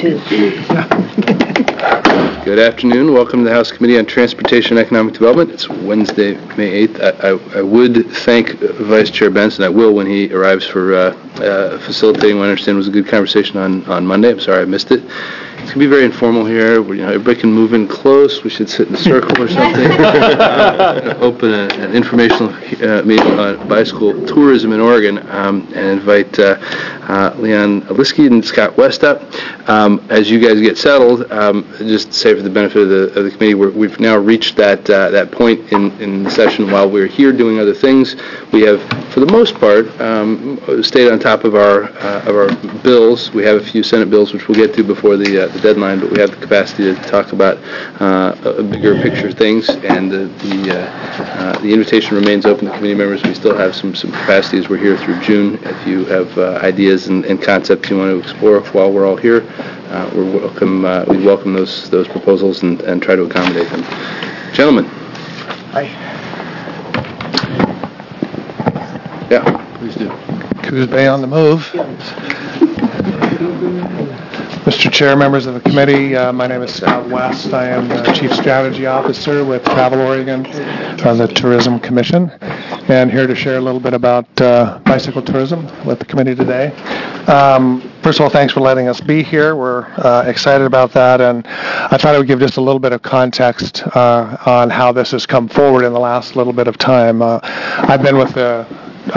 too. Good afternoon. Welcome to the House Committee on Transportation and Economic Development. It's Wednesday, May 8th. I would thank Vice Chair Benson. I will when he arrives for facilitating what I understand was a good conversation on Monday. I'm sorry I missed it. It's going to be very informal here. Everybody can move in close. We should sit in a circle or something. Open an informational meeting on bicycle tourism in Oregon and invite Leon Aliski and Scott West up. As you guys get settled, just to say for the benefit of the committee, we've now reached that point in the session while we're here doing other things. We have, for the most part, stayed on top of our bills. We have a few Senate bills which we'll get to before the deadline, but we have the capacity to talk about bigger picture things, and the invitation remains open to committee members. We still have some capacity as we're here through June. If you have ideas and concepts you want to explore while we're all here, we welcome those proposals and try to accommodate them. Gentlemen. Hi. Yeah, please do. Coos Bay on the move. Mr. Chair, members of the committee, my name is Scott West. I am the Chief Strategy Officer with Travel Oregon on the Tourism Commission, and here to share a little bit about bicycle tourism with the committee today. First of all, thanks for letting us be here. We're excited about that, and I thought I would give just a little bit of context on how this has come forward in the last little bit of time. I've been with the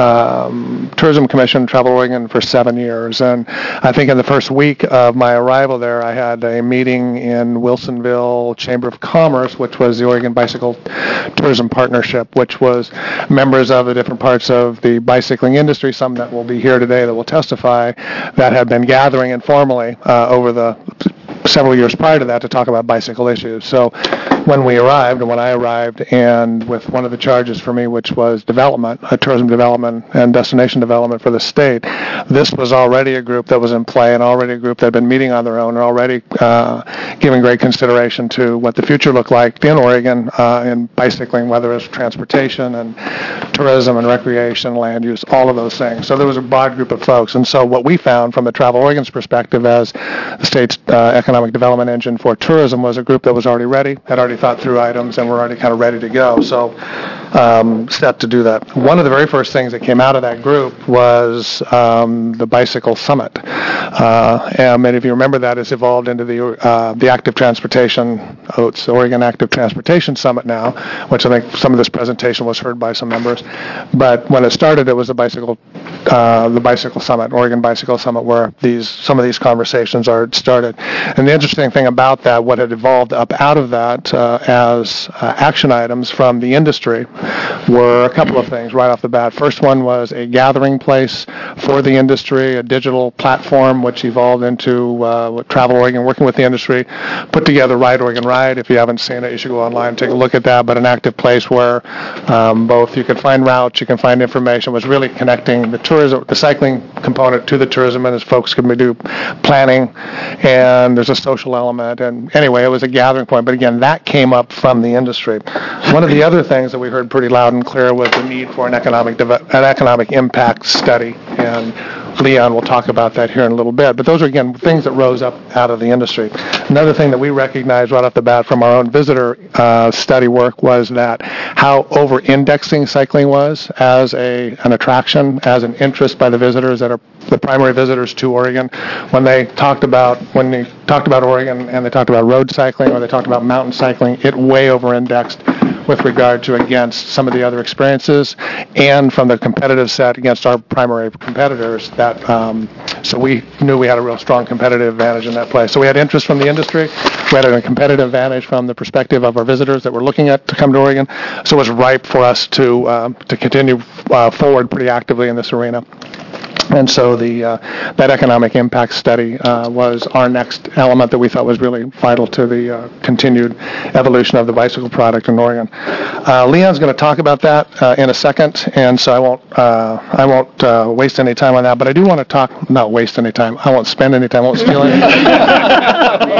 Tourism Commission, Travel Oregon, for 7 years, and I think in the first week of my arrival there, I had a meeting in Wilsonville Chamber of Commerce, which was the Oregon Bicycle Tourism Partnership, which was members of the different parts of the bicycling industry, some that will be here today that will testify, that had been gathering informally over the several years prior to that to talk about bicycle issues. So when I arrived, and with one of the charges for me, which was development, tourism development and destination development for the state, this was already a group that was in play, and already a group that had been meeting on their own, and already giving great consideration to what the future looked like in Oregon in bicycling, whether it's transportation and tourism and recreation, land use, all of those things. So there was a broad group of folks. And so what we found from the Travel Oregon's perspective as the state's economic development engine for tourism was a group that was already ready, had already thought through items, and were already kind of ready to go. So set to do that. One of the very first things that came out of that group was the Bicycle Summit. And many of you remember that has evolved into the Active Transportation, it's Oregon Active Transportation Summit now, which I think some of this presentation was heard by some members. But when it started, it was the Bicycle Summit, Oregon Bicycle Summit, where some of these conversations are started. And the interesting thing about that, what had evolved up out of that as action items from the industry, were a couple of things right off the bat. First one was a gathering place for the industry, a digital platform which evolved into Travel Oregon, working with the industry, put together Ride Oregon Ride. If you haven't seen it, you should go online and take a look at that. But an active place where both you can find routes, you can find information, was really connecting the tourism, the cycling component to the tourism, and as folks can do planning, and there's a social element. And anyway, it was a gathering point. But again, that came up from the industry. One of the other things that we heard pretty loud and clear was the need for an economic impact study, and Leon will talk about that here in a little bit. But those are, again, things that rose up out of the industry. Another thing that we recognized right off the bat from our own visitor study work was that how over-indexing cycling was as an attraction, as an interest by the visitors that are the primary visitors to Oregon. When they talked about Oregon and they talked about road cycling or they talked about mountain cycling, it way over-indexed with regard to against some of the other experiences, and from the competitive set against our primary competitors. That so we knew we had a real strong competitive advantage in that place. So we had interest from the industry. We had a competitive advantage from the perspective of our visitors that were looking at to come to Oregon. So it was ripe for us to continue forward pretty actively in this arena. And so that economic impact study was our next element that we thought was really vital to the continued evolution of the bicycle product in Oregon. Leon's going to talk about that in a second, and so I won't waste any time on that. But I do want to not waste any time. I won't spend any time. I won't steal any.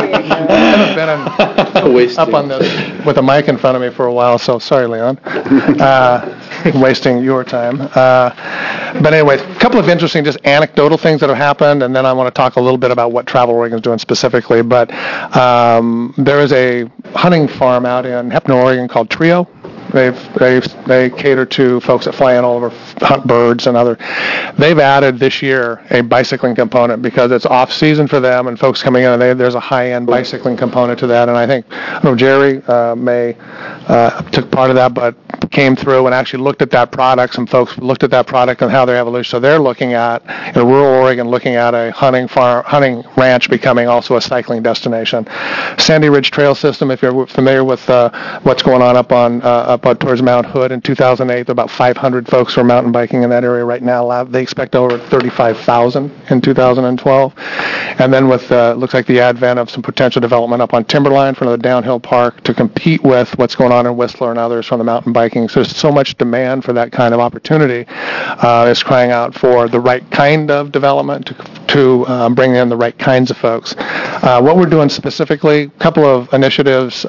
haven't been up on this with a mic in front of me for a while, so sorry, Leon. Wasting your time. But anyway, a couple of interesting, just anecdotal things that have happened, and then I want to talk a little bit about what Travel Oregon is doing specifically. But there is a hunting farm out in Heppner, Oregon called Trio. They cater to folks that fly in all over, hunt birds and other. They've added this year a bicycling component because it's off season for them, and folks coming in, and there's a high-end bicycling component to that. And I think, Jerry took part of that, but came through and actually looked at that product. Some folks looked at that product and how their evolution. So they're looking at, in rural Oregon, looking at a hunting ranch becoming also a cycling destination. Sandy Ridge Trail System, if you're familiar with what's going on up towards Mount Hood in 2008, about 500 folks were mountain biking in that area right now. They expect over 35,000 in 2012. And then with looks like the advent of some potential development up on Timberline for another downhill park to compete with what's going on in Whistler and others from the mountain biking. So there's so much demand for that kind of opportunity. It's crying out for the right kind of development to bring in the right kinds of folks. What we're doing specifically, a couple of initiatives.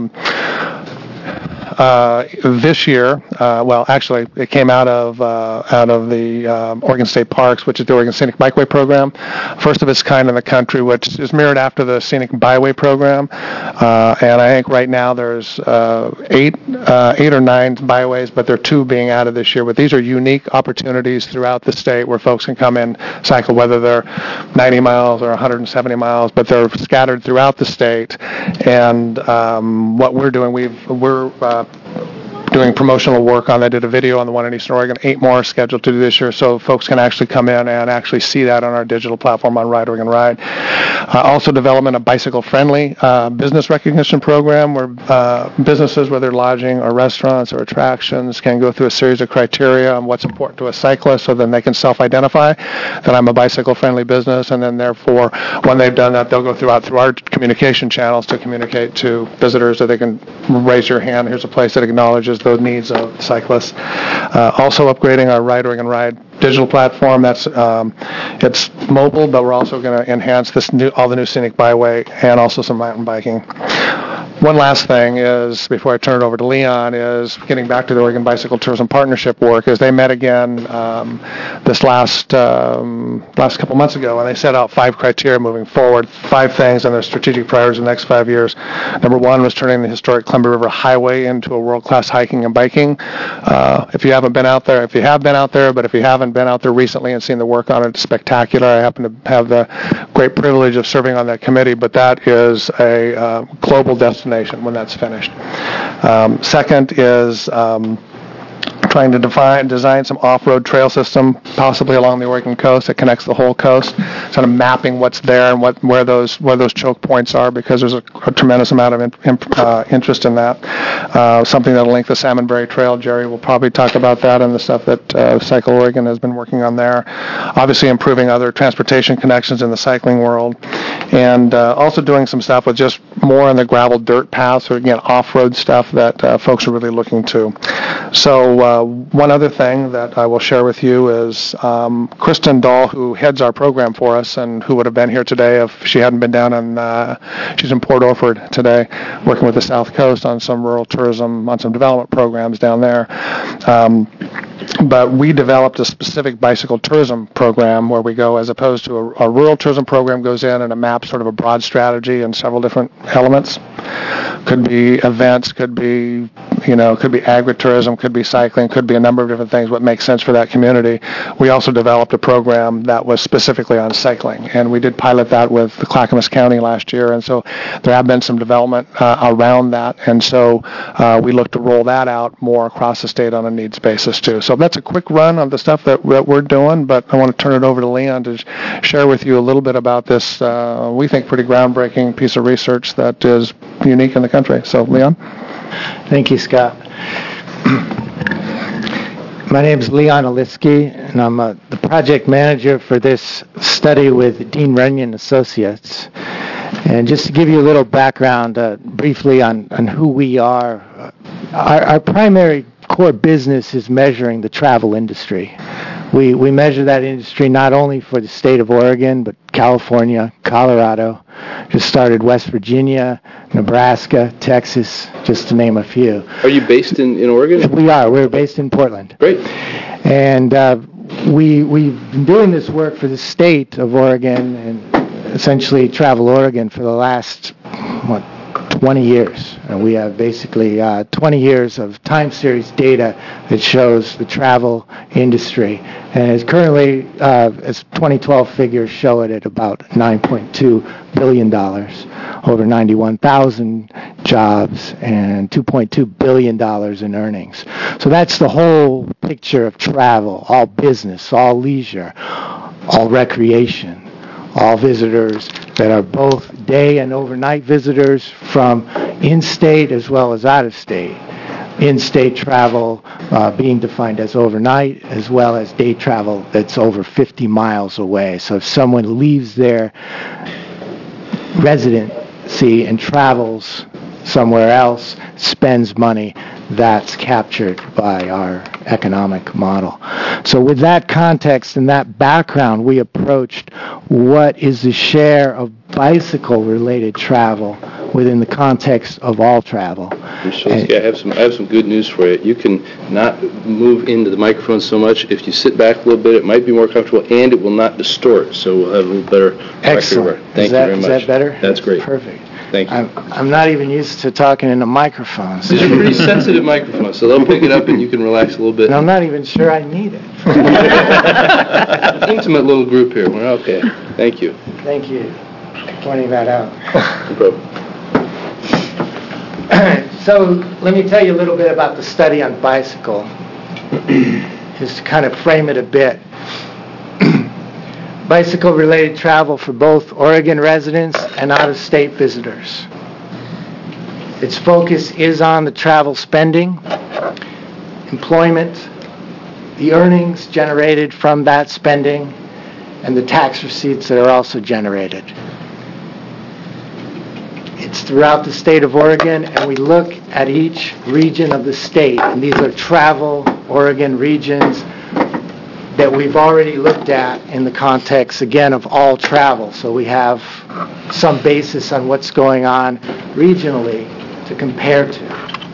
This year, actually, it came out of the Oregon State Parks, which is the Oregon Scenic Bikeway Program, first of its kind in the country, which is mirrored after the Scenic Byway Program. And I think right now there's 8 or 9 byways, but there are 2 being added this year. But these are unique opportunities throughout the state where folks can come in, cycle, whether they're 90 miles or 170 miles, but they're scattered throughout the state. And what we're doing, we're doing promotional work on. I did a video on the one in Eastern Oregon, 8 more scheduled to do this year, so folks can actually come in and actually see that on our digital platform on Ride Oregon Ride. Also development of bicycle-friendly business recognition program where businesses, whether lodging or restaurants or attractions, can go through a series of criteria on what's important to a cyclist so then they can self-identify that I'm a bicycle-friendly business, and then therefore when they've done that, they'll go through our communication channels to communicate to visitors that they can raise your hand. Here's a place that acknowledges those needs of cyclists. Also upgrading our Ride Oregon Ride digital platform. That's it's mobile, but we're also going to enhance all the new Scenic Byway and also some mountain biking. One last thing is, before I turn it over to Leon, is getting back to the Oregon Bicycle Tourism Partnership work, is they met again this last couple months ago, and they set out 5 criteria moving forward, 5 things on their strategic priorities in the next 5 years. Number 1 was turning the historic Columbia River Highway into a world-class hiking and biking. If you haven't been out there, if you have been out there, but if you haven't been out there recently and seen the work on it, it's spectacular. I happen to have the great privilege of serving on that committee, but that is a global destination when that's finished. Second is trying to design some off-road trail system, possibly along the Oregon coast that connects the whole coast, sort of mapping what's there and where those choke points are, because there's a tremendous amount of interest in that. Something that'll link the Salmonberry Trail. Jerry will probably talk about that and the stuff that Cycle Oregon has been working on there. Obviously improving other transportation connections in the cycling world, and also doing some stuff with just more on the gravel dirt paths, or again off-road stuff that folks are really looking to. So one other thing that I will share with you is Kristen Dahl, who heads our program for us and who would have been here today if she hadn't been down she's in Port Orford today, working with the South Coast on some rural tourism, on some development programs down there. But we developed a specific bicycle tourism program where we go, as opposed to a rural tourism program goes in and it maps sort of a broad strategy and several different elements. Could be events, could be agritourism, could be cycling, could be a number of different things, what makes sense for that community. We also developed a program that was specifically on cycling, and we did pilot that with the Clackamas County last year, and so there have been some development around that, and so we look to roll that out more across the state on a needs basis too. So that's a quick run of the stuff that we're doing, but I want to turn it over to Leon to share with you a little bit about this, we think, pretty groundbreaking piece of research that is unique in the country. So, Leon? Thank you, Scott. My name is Leon Alitzky, and I'm the project manager for this study with Dean Runyon Associates. And just to give you a little background briefly on who we are, our primary core business is measuring the travel industry. We measure that industry not only for the state of Oregon, but California, Colorado, just started West Virginia, Nebraska, Texas, just to name a few. Are you based in Oregon? We are. We're based in Portland. Great. And we've been doing this work for the state of Oregon and essentially Travel Oregon for the last, 20 years. And we have basically 20 years of time series data that shows the travel industry. And it's currently, as 2012 figures show it, at about $9.2 billion, over 91,000 jobs, and $2.2 billion in earnings. So that's the whole picture of travel, all business, all leisure, all recreation, all visitors that are both day and overnight visitors from in-state as well as out-of-state. In-state travel being defined as overnight, as well as day travel that's over 50 miles away. So if someone leaves their residency and travels somewhere else, spends money, that's captured by our economic model. So with that context and that background, we approached what is the share of bicycle-related travel within the context of all travel. Mr. Shulsky, I have some good news for you. You can not move into the microphone so much. If you sit back a little bit, it might be more comfortable, and it will not distort, so we'll have a little better Excellent. record. Thank you very much. Is that better? That's great. Perfect. Thank you. I'm not even used to talking in a microphone. These are pretty sensitive microphones, so they'll pick it up and you can relax a little bit. And I'm not even sure I need it. Intimate little group here. We're okay. Thank you. Thank you for pointing that out. No problem. So let me tell you a little bit about the study on bicycle, just to kind of frame it a bit. Bicycle-related travel for both Oregon residents and out-of-state visitors. Its focus is on the travel spending, employment, the earnings generated from that spending, and the tax receipts that are also generated. It's throughout the state of Oregon, and we look at each region of the state, and these are travel Oregon regions that we've already looked at in the context, again, of all travel. So we have some basis on what's going on regionally to compare to.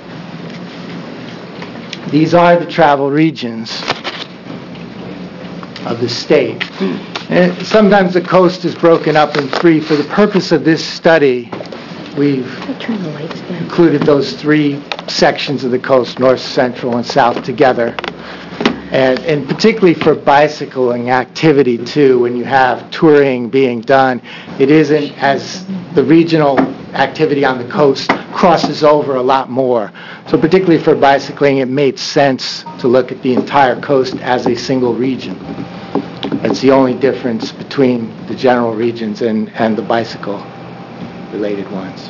These are the travel regions of the state. And sometimes the coast is broken up in three. For the purpose of this study, we've included those three sections of the coast, north, central, and south together. And particularly for bicycling activity, too, when you have touring being done, it isn't as the regional activity on the coast crosses over a lot more. So particularly for bicycling, it made sense to look at the entire coast as a single region. That's the only difference between the general regions and the bicycle-related ones.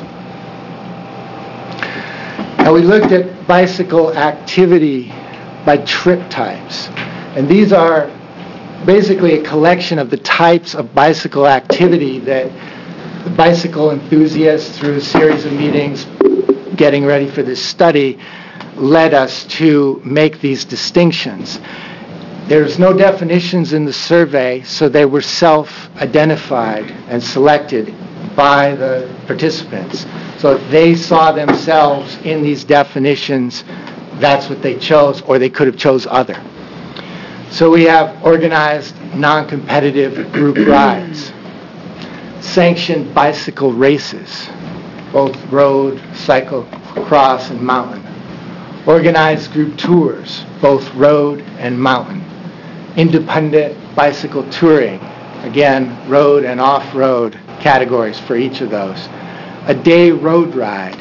Now we looked at bicycle activity by trip types. And these are basically a collection of the types of bicycle activity that the bicycle enthusiasts, through a series of meetings getting ready for this study, led us to make these distinctions. There's no definitions in the survey, so they were self-identified and selected by the participants. So if they saw themselves in these definitions, that's what they chose, or they could have chose other. So we have organized non-competitive group rides, sanctioned bicycle races, both road, cycle, cross, and mountain, organized group tours, both road and mountain, independent bicycle touring, again, road and off-road categories for each of those, a day road ride.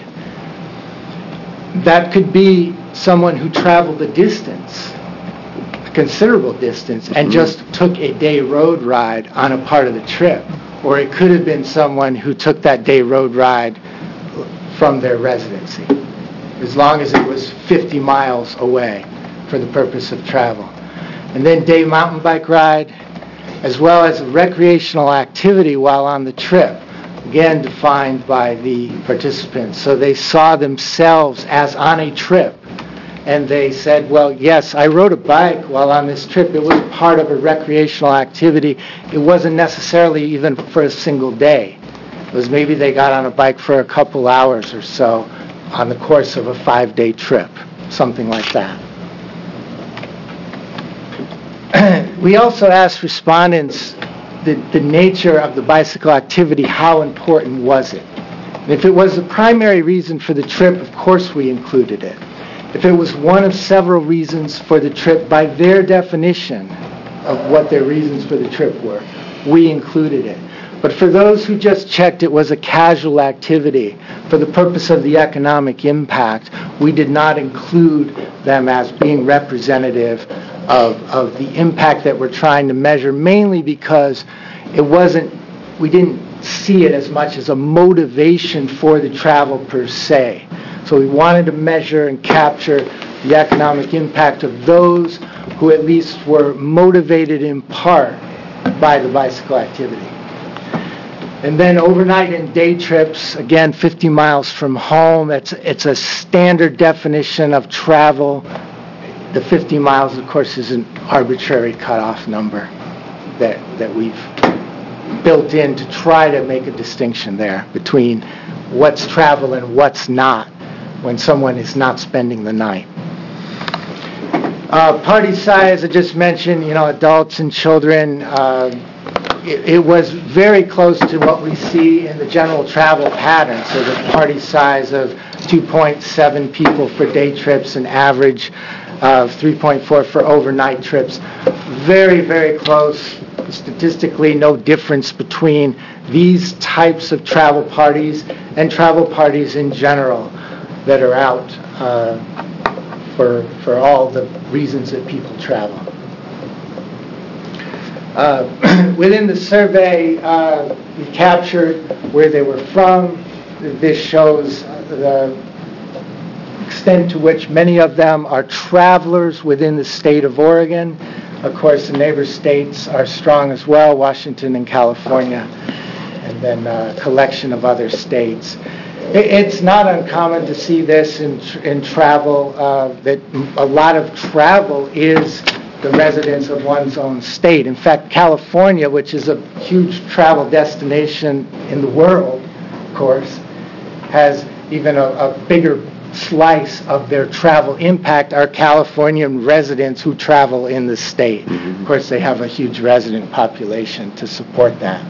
That could be someone who traveled a distance, a considerable distance, and just took a day road ride on a part of the trip. Or it could have been someone who took that day road ride from their residency, as long as it was 50 miles away for the purpose of travel. And then day mountain bike ride, as well as recreational activity while on the trip, again defined by the participants. So they saw themselves as on a trip, and they said, well, yes, I rode a bike while on this trip. It was part of a recreational activity. It wasn't necessarily even for a single day. It was maybe they got on a bike for a couple hours or so on the course of a 5-day trip, something like that. We also asked respondents the nature of the bicycle activity, how important was it? And if it was the primary reason for the trip, of course we included it. If it was one of several reasons for the trip, by their definition of what their reasons for the trip were, we included it. But for those who just checked it was a casual activity for the purpose of the economic impact, we did not include them as being representative of the impact that we're trying to measure, mainly because we didn't see it as much as a motivation for the travel per se. So we wanted to measure and capture the economic impact of those who at least were motivated in part by the bicycle activity. And then overnight and day trips, again, 50 miles from home. It's a standard definition of travel. The 50 miles, of course, is an arbitrary cutoff number that we've built in to try to make a distinction there between what's travel and what's not when someone is not spending the night. Party size, I just mentioned, adults and children. It was very close to what we see in the general travel pattern. So the party size of 2.7 people for day trips, an average of 3.4 for overnight trips. Very, very close. Statistically, no difference between these types of travel parties and travel parties in general that are out for all the reasons that people travel. Within the survey, we captured where they were from. This shows the extent to which many of them are travelers within the state of Oregon. Of course, the neighbor states are strong as well, Washington and California, and then a collection of other states. It's not uncommon to see this in travel, that a lot of travel is the residence of one's own state. In fact, California, which is a huge travel destination in the world, of course, has even a bigger slice of their travel impact are Californian residents who travel in the state. Of course, they have a huge resident population to support that.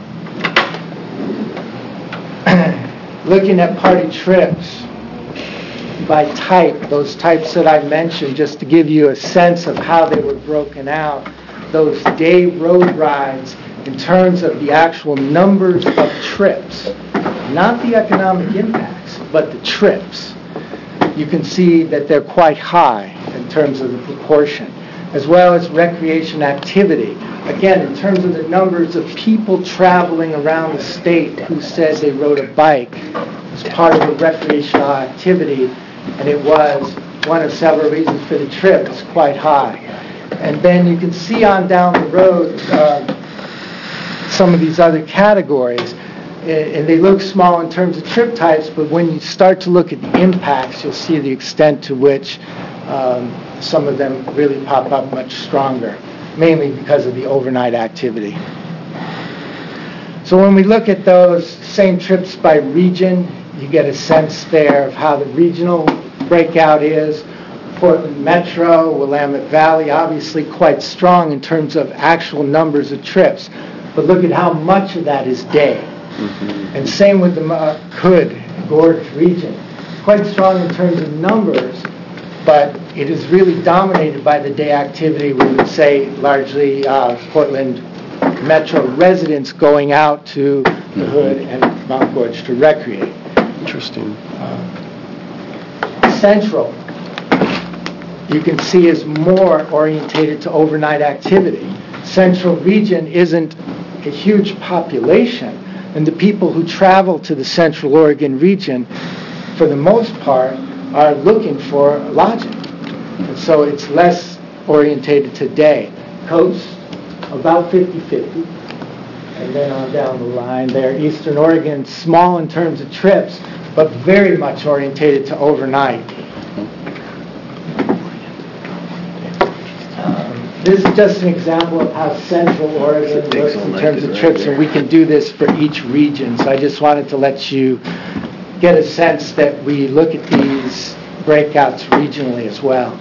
Looking at party trips by type, those types that I mentioned, just to give you a sense of how they were broken out, those day road rides in terms of the actual numbers of trips, not the economic impacts, but the trips. You can see that they're quite high in terms of the proportion, as well as recreation activity. Again, in terms of the numbers of people traveling around the state who said they rode a bike as part of a recreational activity, and it was one of several reasons for the trip, it's quite high. And then you can see on down the road some of these other categories. And they look small in terms of trip types, but when you start to look at the impacts, you'll see the extent to which some of them really pop up much stronger, mainly because of the overnight activity. So when we look at those same trips by region, you get a sense there of how the regional breakout is. Portland Metro, Willamette Valley, obviously quite strong in terms of actual numbers of trips. But look at how much of that is day. And same with the Hood Gorge region. Quite strong in terms of numbers, but it is really dominated by the day activity. We would say largely Portland Metro residents going out to the Hood and Mount Gorge to recreate. Interesting. Central, you can see, is more orientated to overnight activity. Central region isn't a huge population, and the people who travel to the Central Oregon region, for the most part, are looking for lodging. And so it's less orientated to day. Coast, about 50-50. And then on down the line there, Eastern Oregon, small in terms of trips, but very much orientated to overnight. This is just an example of how Central Oregon works in terms of trips, and we can do this for each region. So I just wanted to let you get a sense that we look at these breakouts regionally as well.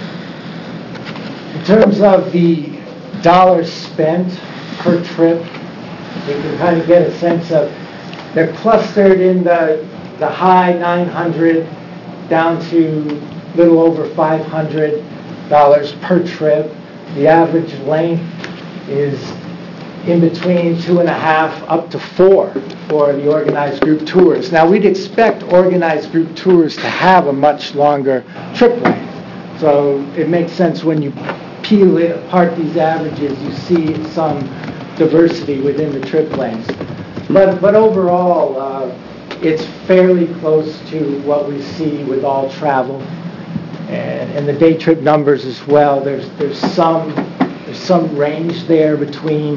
In terms of the dollars spent per trip, you can kind of get a sense of they're clustered in the high 900 down to a little over $500 per trip. The average length is in between 2.5 up to 4 for the organized group tours. Now, we'd expect organized group tours to have a much longer trip length. So it makes sense when you peel it apart, these averages, you see some diversity within the trip lengths. But overall, it's fairly close to what we see with all travel. And the day trip numbers as well. There's some range there between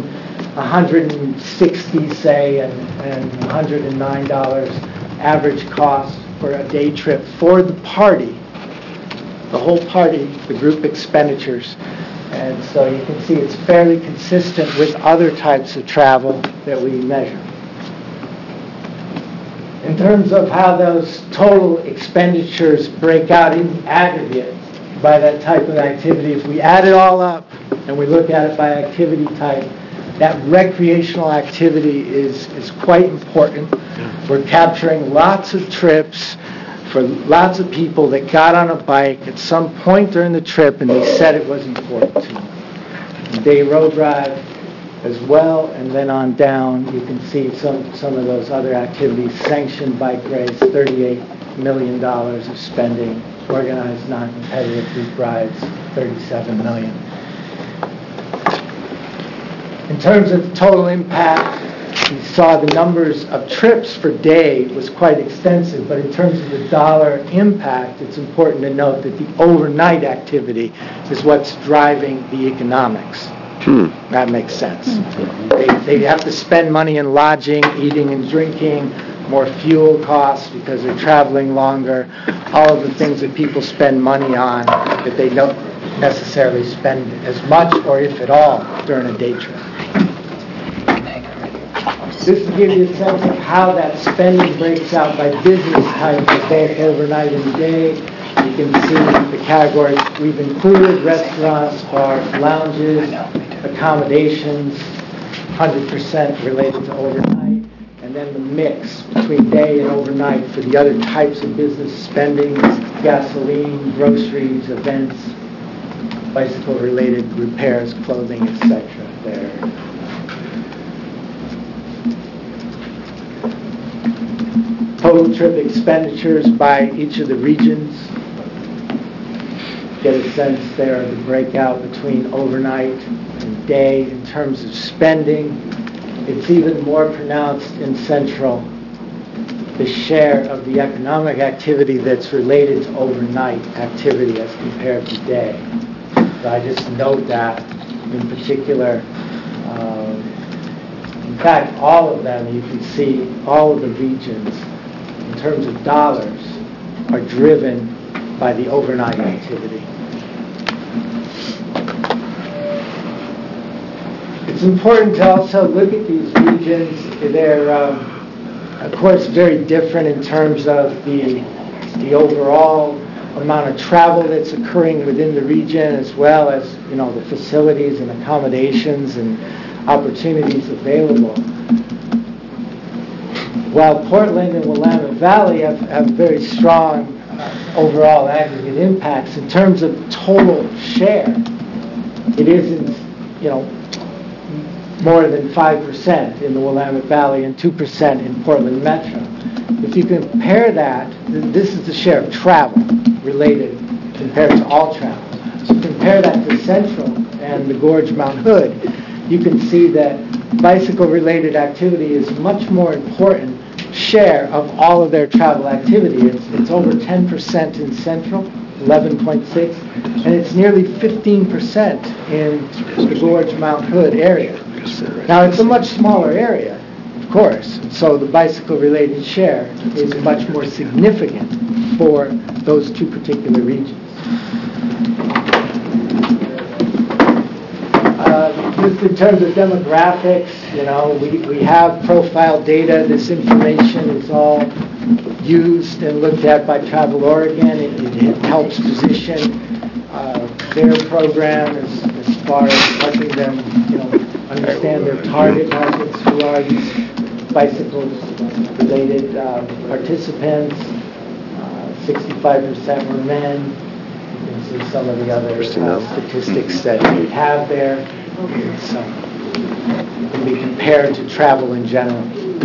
$160, say, and $109 average cost for a day trip for the party, the whole party, the group expenditures. And so you can see it's fairly consistent with other types of travel that we measure. In terms of how those total expenditures break out in aggregate by that type of activity, if we add it all up and we look at it by activity type, that recreational activity is quite important. We're capturing lots of trips for lots of people that got on a bike at some point during the trip and they said it was important to them. Day road drive as well, and then on down you can see some of those other activities. Sanctioned bike race, $38 million of spending. Organized non-competitive group rides, $37 million. In terms of the total impact, we saw the numbers of trips per day was quite extensive, but in terms of the dollar impact, it's important to note that the overnight activity is what's driving the economics. That makes sense. They have to spend money in lodging, eating and drinking, more fuel costs because they're traveling longer, all of the things that people spend money on that they don't necessarily spend as much or if at all during a day trip. This will give you a sense of how that spending breaks out by business type for both overnight and day. You can see the categories we've included: restaurants, bars, lounges, accommodations, 100% related to overnight, and then the mix between day and overnight for the other types of business spending: gasoline, groceries, events, bicycle-related repairs, clothing, etc. there. Total trip expenditures by each of the regions. Get a sense there of the breakout between overnight and day in terms of spending. It's even more pronounced in Central, the share of the economic activity that's related to overnight activity as compared to day. So I just note that in particular. In fact, all of them, you can see all of the regions in terms of dollars are driven by the overnight activity. It's important to also look at these regions. They're, of course, very different in terms of the overall amount of travel that's occurring within the region, as well as the facilities and accommodations and opportunities available. While Portland and Willamette Valley have very strong overall aggregate impacts in terms of total share, it isn't, more than 5% in the Willamette Valley and 2% in Portland Metro. If you compare that, this is the share of travel related compared to all travel. So compare that to Central and the Gorge Mount Hood, you can see that bicycle-related activity is much more important share of all of their travel activity. It's over 10% in Central, 11.6, and it's nearly 15% in the Gorge Mount Hood area. Now, it's a much smaller area, of course, so the bicycle-related share is much more significant for those two particular regions. just in terms of demographics, we have profile data. This information is all used and looked at by Travel Oregon. It helps position their program as far as helping them, understand their target markets, who are these bicycle-related participants. 65% were men. You can see some of the other statistics that we have there. It can be compared to travel in general.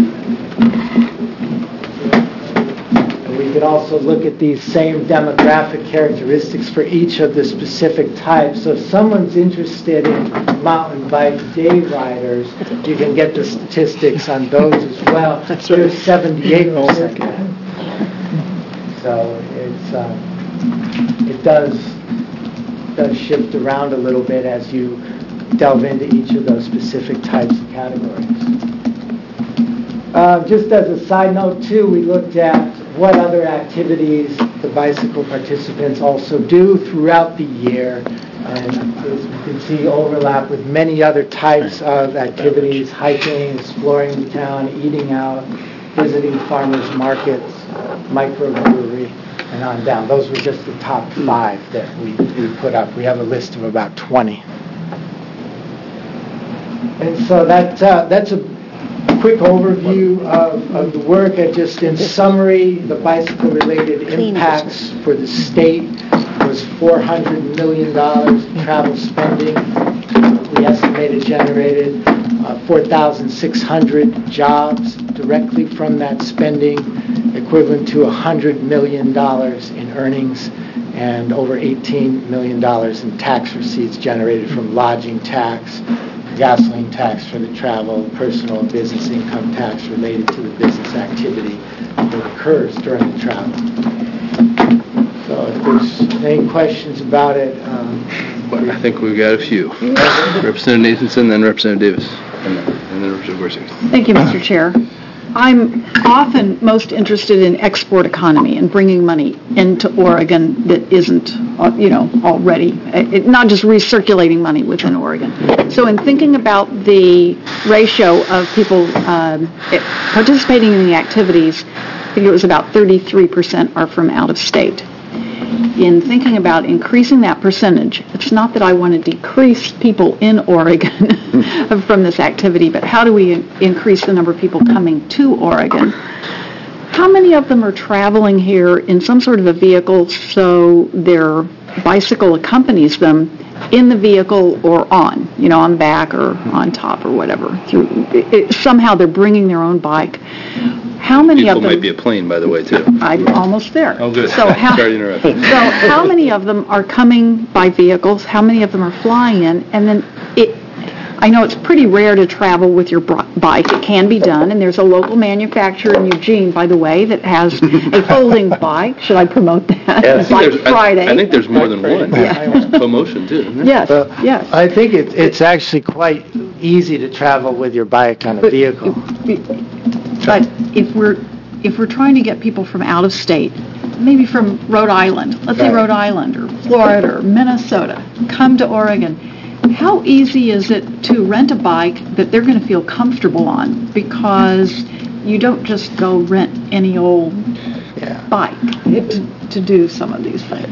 And we could also look at these same demographic characteristics for each of the specific types. So if someone's interested in mountain bike day riders, you can get the statistics on those as well. There's 78%. So it does shift around a little bit as you delve into each of those specific types of categories. Just as a side note, too, we looked at what other activities the bicycle participants also do throughout the year. And as you can see, overlap with many other types of activities: hiking, exploring the town, eating out, visiting farmers markets, microbrewery, and on down. Those were just the top 5 that we put up. We have a list of about 20. And so that's a quick overview of the work. And just in summary, the bicycle-related impacts for the state was $400 million in travel spending. We estimated generated 4,600 jobs directly from that spending, equivalent to $100 million in earnings and over $18 million in tax receipts generated from lodging tax, gasoline tax for the travel, personal and business income tax related to the business activity that occurs during the travel. So if there's any questions about it. I think we've got a few. Representative Nathanson, then Representative Davis, and then Representative Gorsuch. Thank you, Mr. Chair. I'm often most interested in export economy and bringing money into Oregon that isn't, already, not just recirculating money within Oregon. So in thinking about the ratio of people participating in the activities, I think it was about 33% are from out of state. In thinking about increasing that percentage, it's not that I want to decrease people in Oregon from this activity, but how do we increase the number of people coming to Oregon? How many of them are traveling here in some sort of a vehicle so their bicycle accompanies them in the vehicle or on the back or on top or whatever? Somehow they're bringing their own bike. How many People of them... might be a plane, by the way, too. I'm almost there. Oh, good. So Sorry to interrupt. So how many of them are coming by vehicles? How many of them are flying in? And then I know it's pretty rare to travel with your bike. It can be done, and there's a local manufacturer in Eugene, by the way, that has a folding bike. Should I promote that? Yes. Bike Friday. I think there's more than one. Yeah. Promotion, too, isn't it? Yes, yes. I think it's actually quite easy to travel with your bike on a vehicle. But if we're trying to get people from out of state, maybe from Rhode Island, let's say Rhode Island or Florida or Minnesota, come to Oregon, how easy is it to rent a bike that they're going to feel comfortable on? Because you don't just go rent any old bike to do some of these things.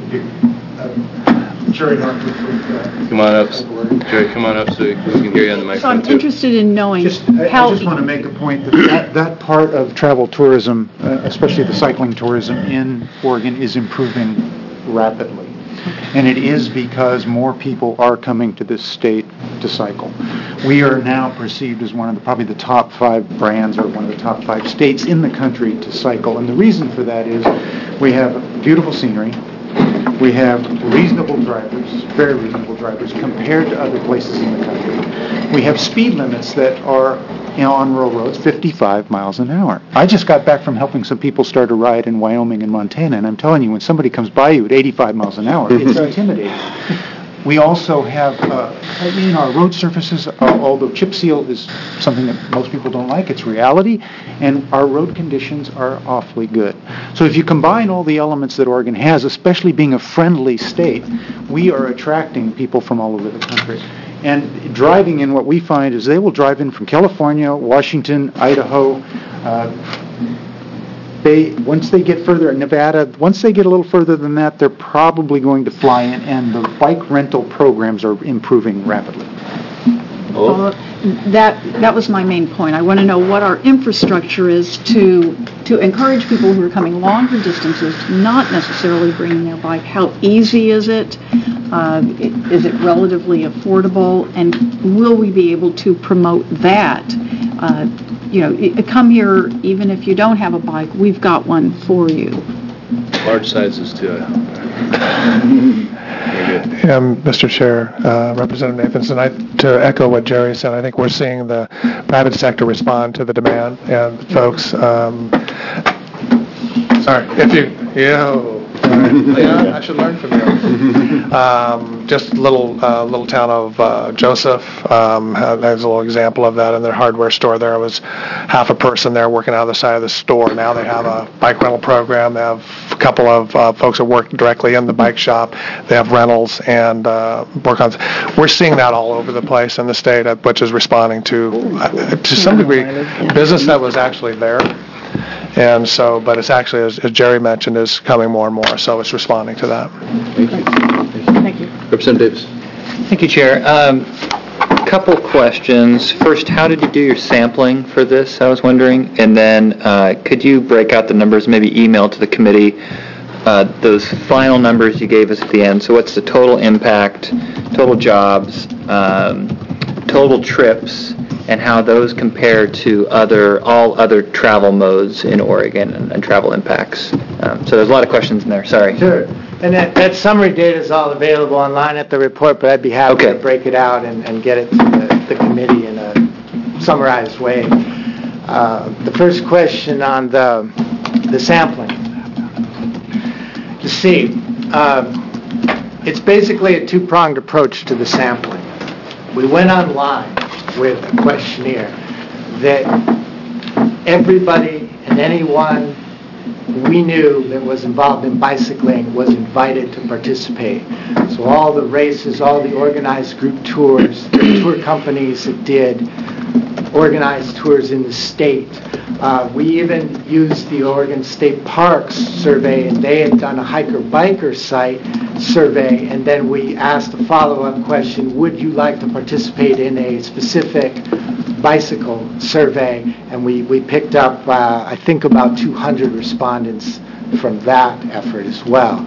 Jerry, come on up. Jerry, come on up so we can hear you on the microphone. So I'm interested in knowing how... I just want to make a point that part of travel tourism, especially the cycling tourism in Oregon, is improving rapidly. And it is because more people are coming to this state to cycle. We are now perceived as one of probably the top 5 brands or one of the top 5 states in the country to cycle. And the reason for that is we have beautiful scenery. We have reasonable drivers, very reasonable drivers, compared to other places in the country. We have speed limits that are, on rural roads, 55 miles an hour. I just got back from helping some people start a ride in Wyoming and Montana, and I'm telling you, when somebody comes by you at 85 miles an hour, it's intimidating. We also have, our road surfaces, although chip seal is something that most people don't like, it's reality, and our road conditions are awfully good. So if you combine all the elements that Oregon has, especially being a friendly state, we are attracting people from all over the country. And driving in, what we find is they will drive in from California, Washington, Idaho. Once they get further in Nevada, once they get a little further than that, they're probably going to fly in, and the bike rental programs are improving rapidly. That was my main point. I want to know what our infrastructure is to encourage people who are coming longer distances to not necessarily bring their bike. How easy is it? Is it relatively affordable? And will we be able to promote that? Come here even if you don't have a bike. We've got one for you. Large sizes too. Mr. Chair, Representative Nathanson, to echo what Jerry said, I think we're seeing the private sector respond to the demand, and folks, I should learn from you. Just a little town of Joseph has a little example of that in their hardware store. There was half a person there working out of the side of the store. Now they have a bike rental program. They have a couple of folks that work directly in the bike shop. They have rentals and work on. We're seeing that all over the place in the state, which is responding to some degree business that was actually there. And so, but it's actually, as Jerry mentioned, is coming more and more. So it's responding to that. Thank you. Representative Davis. Thank you, Chair. Couple questions. First, how did you do your sampling for this? I was wondering. And then, could you break out the numbers, maybe email to the committee, those final numbers you gave us at the end? So what's the total impact, total jobs, total trips, and how those compare to all other travel modes in Oregon and travel impacts. So there's a lot of questions in there. Sorry. Sure. And that summary data is all available online at the report, but I'd be happy to break it out and get it to the committee in a summarized way. The first question on the sampling. You see, it's basically a two-pronged approach to the sampling. We went online with a questionnaire that everybody and anyone we knew that was involved in bicycling was invited to participate. So all the races, all the organized group tours, the tour companies that did organized tours in the state. We even used the Oregon State Parks survey, and they had done a hiker-biker site survey, and then we asked a follow-up question, would you like to participate in a specific bicycle survey? And we picked up, I think, about 200 respondents from that effort as well.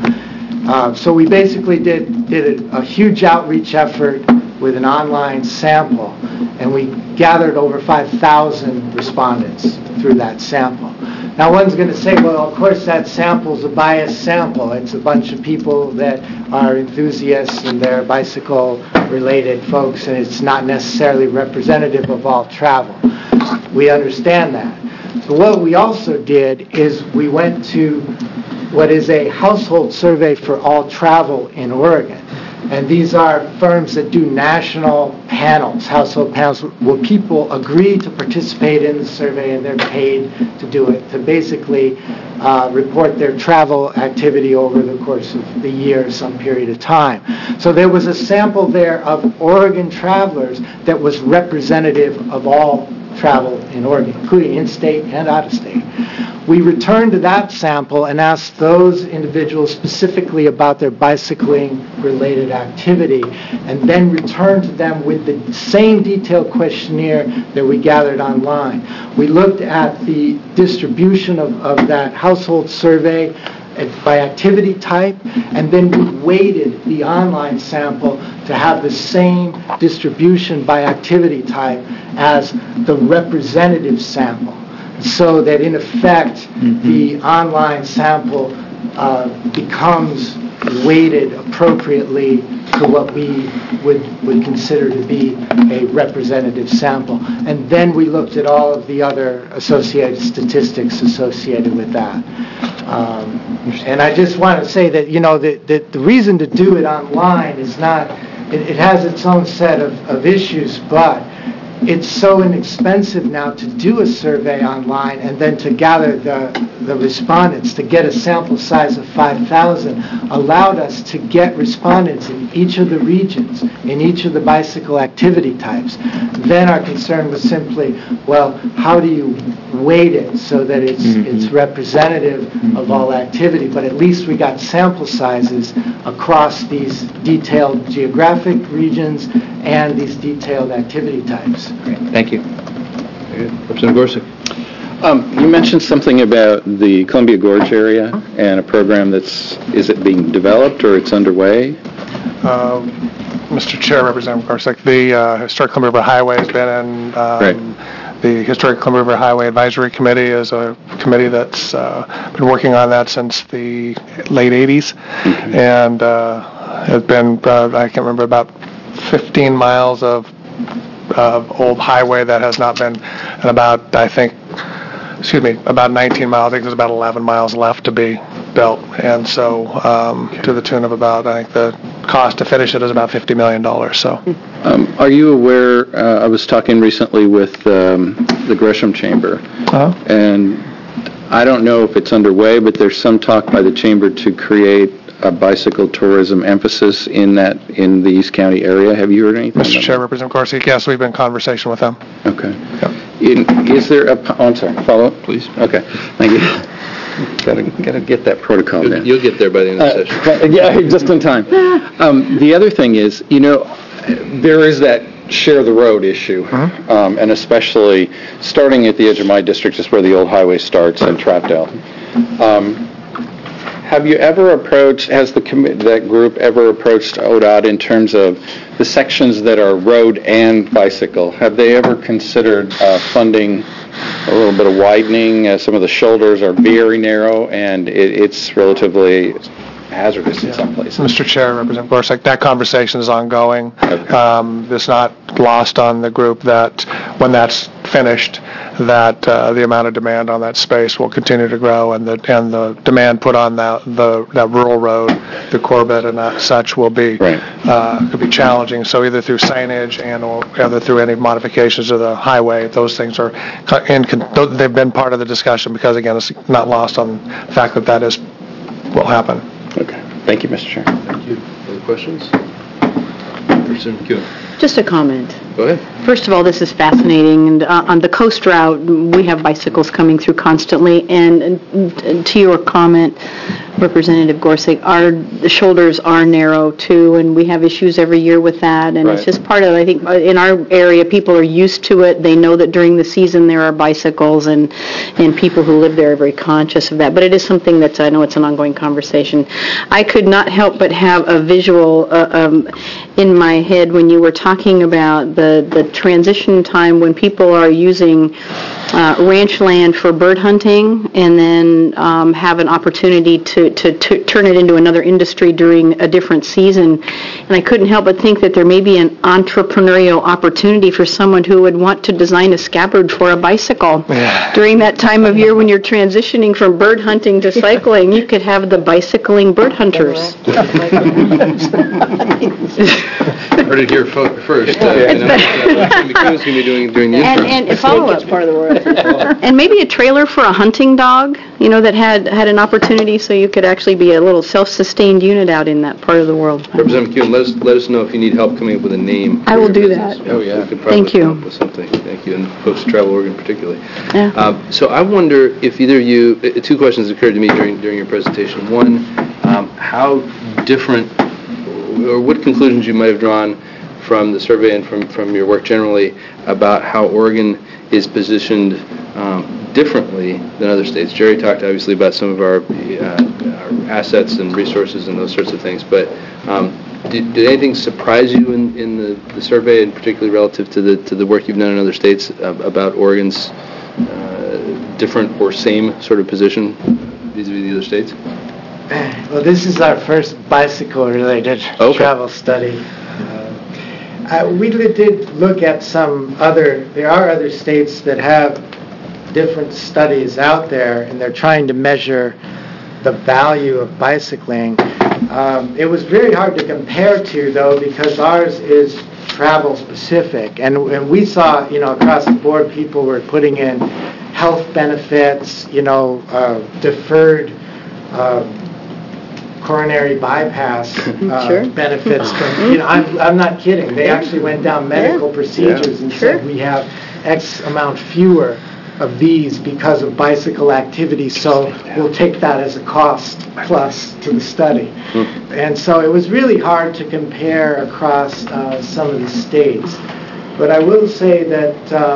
So we basically did a huge outreach effort with an online sample, and we gathered over 5,000 respondents through that sample. Now one's going to say, well, of course that sample's a biased sample. It's a bunch of people that are enthusiasts and they're bicycle-related folks, and it's not necessarily representative of all travel. We understand that. So what we also did is we went to what is a household survey for all travel in Oregon. And these are firms that do national panels, household panels, where people agree to participate in the survey and they're paid to do it, to basically report their travel activity over the course of the year, some period of time. So there was a sample there of Oregon travelers that was representative of all travel in Oregon, including in-state and out-of-state. We returned to that sample and asked those individuals specifically about their bicycling-related activity, and then returned to them with the same detailed questionnaire that we gathered online. We looked at the distribution of that household survey by activity type, and then we weighted the online sample to have the same distribution by activity type as the representative sample, so that in effect the online sample becomes weighted appropriately to what we would consider to be a representative sample. And then we looked at all of the other associated statistics associated with that. And I just want to say that, the reason to do it online is not, it has its own set of issues, but it's so inexpensive now to do a survey online and then to gather the respondents, to get a sample size of 5,000, allowed us to get respondents in each of the regions, in each of the bicycle activity types. Then our concern was simply, well, how do you weight it so that it's representative of all activity? But at least we got sample sizes across these detailed geographic regions and these detailed activity types. Great. Thank you. Representative Gorsuch. You mentioned something about the Columbia Gorge area and a program is it being developed or it's underway? Mr. Chair, Representative Gorsuch, the Historic Columbia River Highway has been in the Historic Columbia River Highway Advisory Committee is a committee that's been working on that since the late 80s, and has been, I can't remember, about 15 miles of old highway that has not been, and about 19 miles. I think there's about 11 miles left to be built, and so to the tune of about, I think the cost to finish it is about $50 million. So, are you aware? I was talking recently with the Gresham Chamber, and I don't know if it's underway, but there's some talk by the chamber to create a bicycle tourism emphasis in the East County area. Have you heard anything? Mr. Chair, Representative Gorsuch, yes, we've been in conversation with them. Okay. Yep. Is there I'm sorry. Follow up, please. Okay. Thank you. Gotta get that protocol down. You'll get there by the end of the session. Yeah, just in time. The other thing is, there is that share the road issue, and especially starting at the edge of my district, just where the old highway starts in Troutdale. Have you ever has that group ever approached ODOT in terms of the sections that are road and bicycle? Have they ever considered funding a little bit of widening? Some of the shoulders are very narrow, and it's relatively hazardous in some places. Mr. Chair, Representative Gorsuch, that conversation is ongoing. Okay. It's not lost on the group that when that's finished, that the amount of demand on that space will continue to grow, and the demand put on that rural road, the Corbett and such, will be could be challenging. So either through signage or either through any modifications of the highway, those things are they've been part of the discussion, because again, it's not lost on the fact that will happen. Okay. Thank you, Mr. Chair. Thank you. Other questions? Representative McEwen. Just a comment. Go ahead. First of all, this is fascinating, and on the coast route, we have bicycles coming through constantly, and to your comment, Representative Gorsuch, the shoulders are narrow too, and we have issues every year with that, and it's just part of, I think, in our area, people are used to it. They know that during the season there are bicycles, and people who live there are very conscious of that, but it is something that's, I know it's an ongoing conversation. I could not help but have a visual in my head when you were talking about the transition time when people are using ranch land for bird hunting, and then have an opportunity to turn it into another industry during a different season. And I couldn't help but think that there may be an entrepreneurial opportunity for someone who would want to design a scabbard for a bicycle. During that time of year when you're transitioning from bird hunting to cycling, you could have the bicycling bird hunters. Heard it here first. McEwen's going to be doing the intro. And follow-up part of the world. And maybe a trailer for a hunting dog, that had an opportunity, so you could actually be a little self-sustained unit out in that part of the world. Representative McEwen, let us know if you need help coming up with a name. I will do that. Oh, yeah. We could probably Thank you. come up with something. Thank you. And folks at Travel Oregon particularly. Yeah. So I wonder if either of you, two questions occurred to me during your presentation. One, how different, or what conclusions you might have drawn from the survey and from your work generally about how Oregon is positioned differently than other states. Jerry talked obviously about some of our assets and resources and those sorts of things, but did anything surprise you in the survey, and particularly relative to the work you've done in other states about Oregon's different or same sort of position vis-a-vis the other states? Well, this is our first bicycle-related travel study. We did look at there are other states that have different studies out there, and they're trying to measure the value of bicycling. It was very hard to compare to, though, because ours is travel specific, and we saw, across the board, people were putting in health benefits, deferred coronary bypass benefits. From, I'm not kidding. They actually went down medical procedures and said we have X amount fewer of these because of bicycle activity, so we'll take that as a cost plus to the study. And so it was really hard to compare across some of the states. But I will say that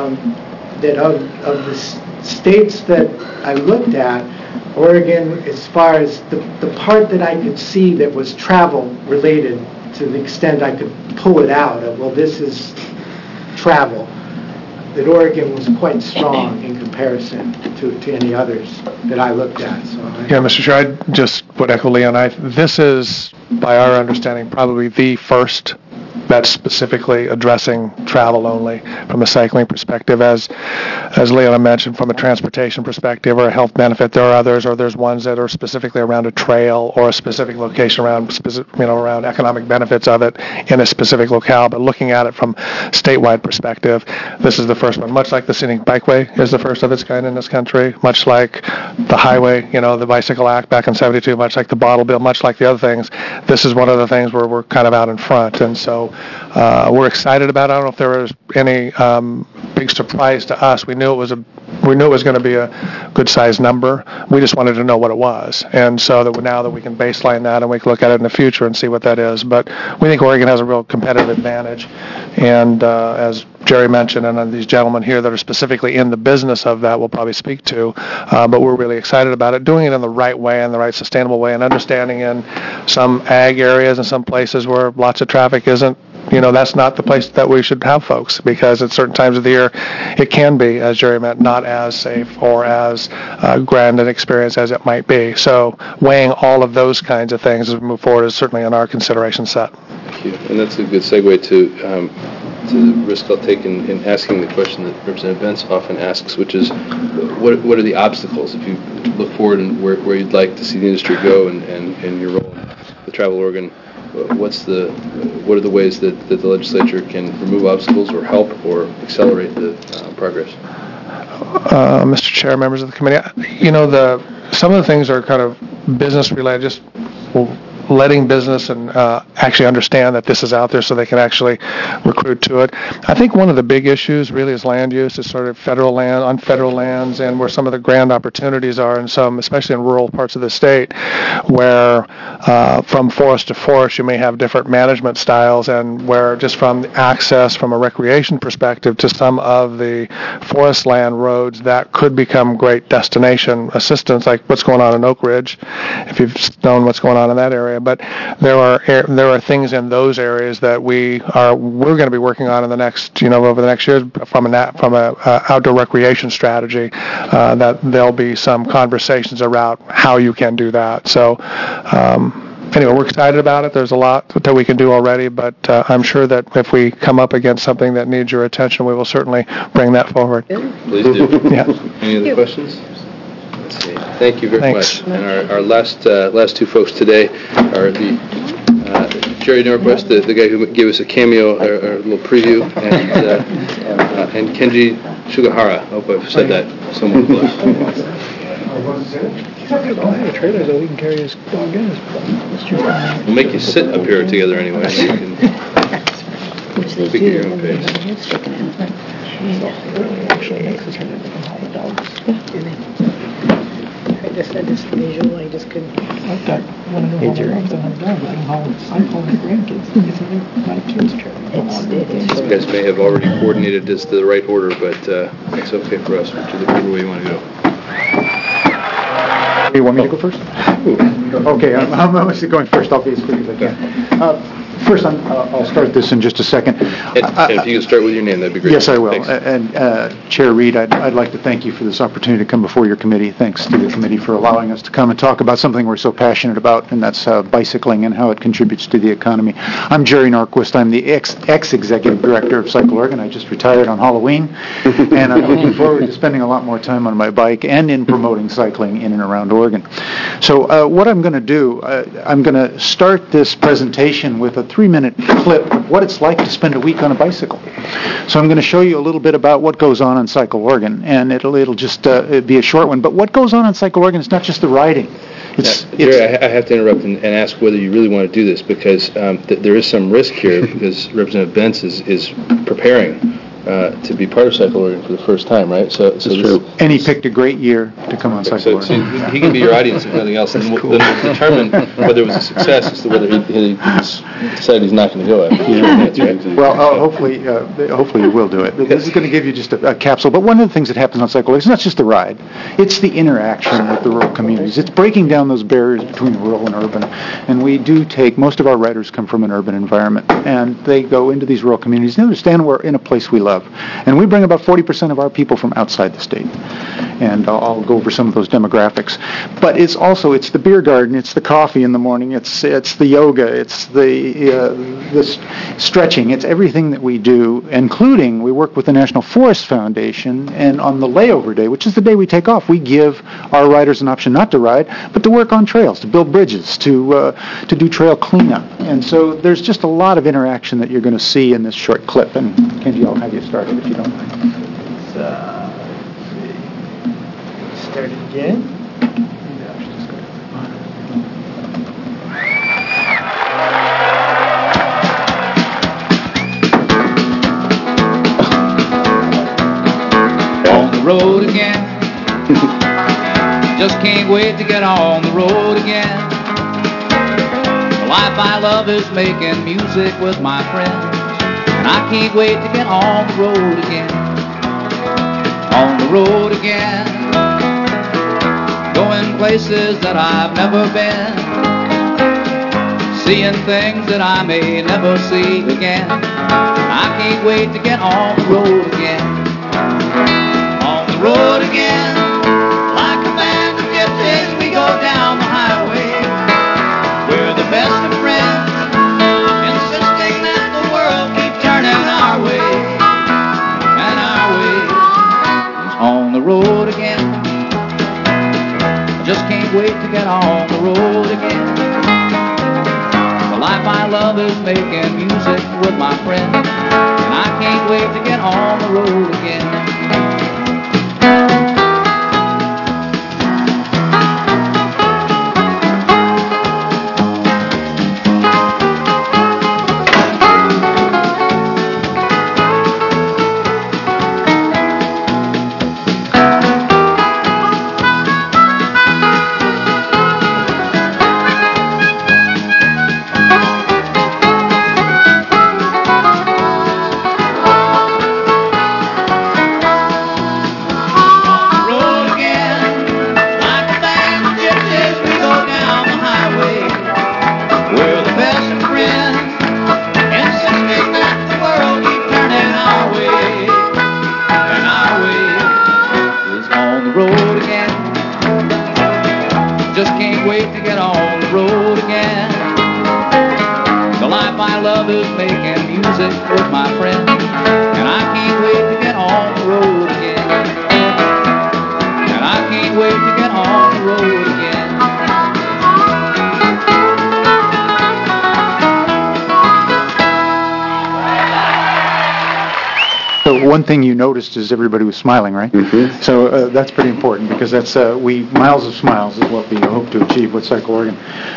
that of the states that I looked at, Oregon, as far as the part that I could see that was travel related, to the extent I could pull it out of, well, this is travel, that Oregon was quite strong in comparison to any others that I looked at. So Mr. Chair, I just would echo Leon. This is, by our understanding, probably the first that's specifically addressing travel only from a cycling perspective. As Leon mentioned, from a transportation perspective or a health benefit, there are others, or there's ones that are specifically around a trail or a specific location around around economic benefits of it in a specific locale. But looking at it from statewide perspective, this is the first one. Much like the Scenic Bikeway is the first of its kind in this country, much like the highway, the Bicycle Act back in '72, much like the Bottle Bill, much like the other things. This is one of the things where we're kind of out in front, and so we're excited about it. I don't know if there was any big surprise to us. We knew it was going to be a good sized number. We just wanted to know what it was, and so that now that we can baseline that and we can look at it in the future and see what that is. But we think Oregon has a real competitive advantage, and as Jerry mentioned, and these gentlemen here that are specifically in the business of that will probably speak to, but we're really excited about it, doing it in the right way, in the right sustainable way, and understanding in some ag areas and some places where lots of traffic isn't, that's not the place that we should have folks, because at certain times of the year it can be, as Jerry meant, not as safe or as grand an experience as it might be. So weighing all of those kinds of things as we move forward is certainly in our consideration set. Thank you. And that's a good segue to the risk I'll take in asking the question that Representative Bentz often asks, which is, what are the obstacles if you look forward and where you'd like to see the industry go and your role in the Travel Oregon? What are the ways that the legislature can remove obstacles or help or accelerate the progress? Mr. Chair, members of the committee, some of the things are kind of business related, just letting business and actually understand that this is out there so they can actually recruit to it. I think one of the big issues really is land use. It's sort of federal land, on federal lands, and where some of the grand opportunities are in some, especially in rural parts of the state, where from forest to forest you may have different management styles, and where just from access from a recreation perspective to some of the forest land roads that could become great destination assistance, like what's going on in Oak Ridge, if you've known what's going on in that area. But there are things in those areas that we're going to be working on in the next, over the next years from a outdoor recreation strategy, that there'll be some conversations around how you can do that. So anyway, we're excited about it. There's a lot that we can do already, but I'm sure that if we come up against something that needs your attention, we will certainly bring that forward. Please do. Yeah. Any other questions? Let's see. Thank you very Thanks. much. And our last two folks today are the Jerry Norquist, the guy who gave us a cameo, or a little preview, and Kenji Sugahara. I hope I've said that somewhat close. We'll make you sit up here together anyway. So you can speak at your own pace. I just visual, I just couldn't. I've got one of the homes that I'm done, but I'm home with grandkids. It's my kids' trip. You guys may have already coordinated this to the right order, but it's okay for us, whichever way you want to go. You want me to go first? Okay, I'm going first. I'll be as quick as I can. First, I'll start this in just a second. And if you can start with your name, that'd be great. Yes, I will. Thanks. And Chair Reed, I'd like to thank you for this opportunity to come before your committee. Thanks to the committee for allowing us to come and talk about something we're so passionate about, and that's bicycling and how it contributes to the economy. I'm Jerry Norquist. I'm the ex-executive director of Cycle Oregon. I just retired on Halloween, and I'm looking forward to spending a lot more time on my bike and in promoting cycling in and around Oregon. So what I'm going to do, I'm going to start this presentation with a 3-minute clip of what it's like to spend a week on a bicycle. So I'm going to show you a little bit about what goes on Cycle Oregon, and it'll just be a short one. But what goes on Cycle Oregon is not just the riding. Jerry, I have to interrupt and ask whether you really want to do this, because there is some risk here, because Representative Bentz is preparing to be part of Cycle Oregon for the first time, right? So That's true. And he picked a great year to come on Cycle Oregon. So he can be your audience if nothing else, and we'll determine whether it was a success as to whether he decided he's not going to go after. Right? Well, hopefully he will do it. This is going to give you just a capsule. But one of the things that happens on Cycle Oregon is not just the ride. It's the interaction with the rural communities. It's breaking down those barriers between rural and urban. And we do most of our riders come from an urban environment, and they go into these rural communities and understand we're in a place we love. And we bring about 40% of our people from outside the state. And I'll go over some of those demographics. But it's the beer garden, it's the coffee in the morning, it's the yoga, it's the stretching, it's everything that we do, including we work with the National Forest Foundation, and on the layover day, which is the day we take off, we give our riders an option not to ride, but to work on trails, to build bridges, to do trail cleanup. And so there's just a lot of interaction that you're going to see in this short clip. And Kenji, I'll have you started if you don't mind. Start again. On the road again. Just can't wait to get on the road again. The life I love is making music with my friends, and I can't wait to get on the road again. On the road again. Going places that I've never been, seeing things that I may never see again. I can't wait to get on the road again. On the road again. Like a band of gypsies, we go down the highway. We're the best of friends, insisting that the world keep turning our way. And our way is on the road again. Just can't wait to get on the road again. The life I love is making music with my friends, and I can't wait to get on the road again. Just can't wait to get on the road again. The life I love is making music with my friends, and I can't wait to get on the road again. And I can't wait to get on the road again. So one thing you noticed is everybody was smiling, right? Mm-hmm. So that's pretty important, because that's miles of smiles is what we hope to achieve with Cycle Oregon.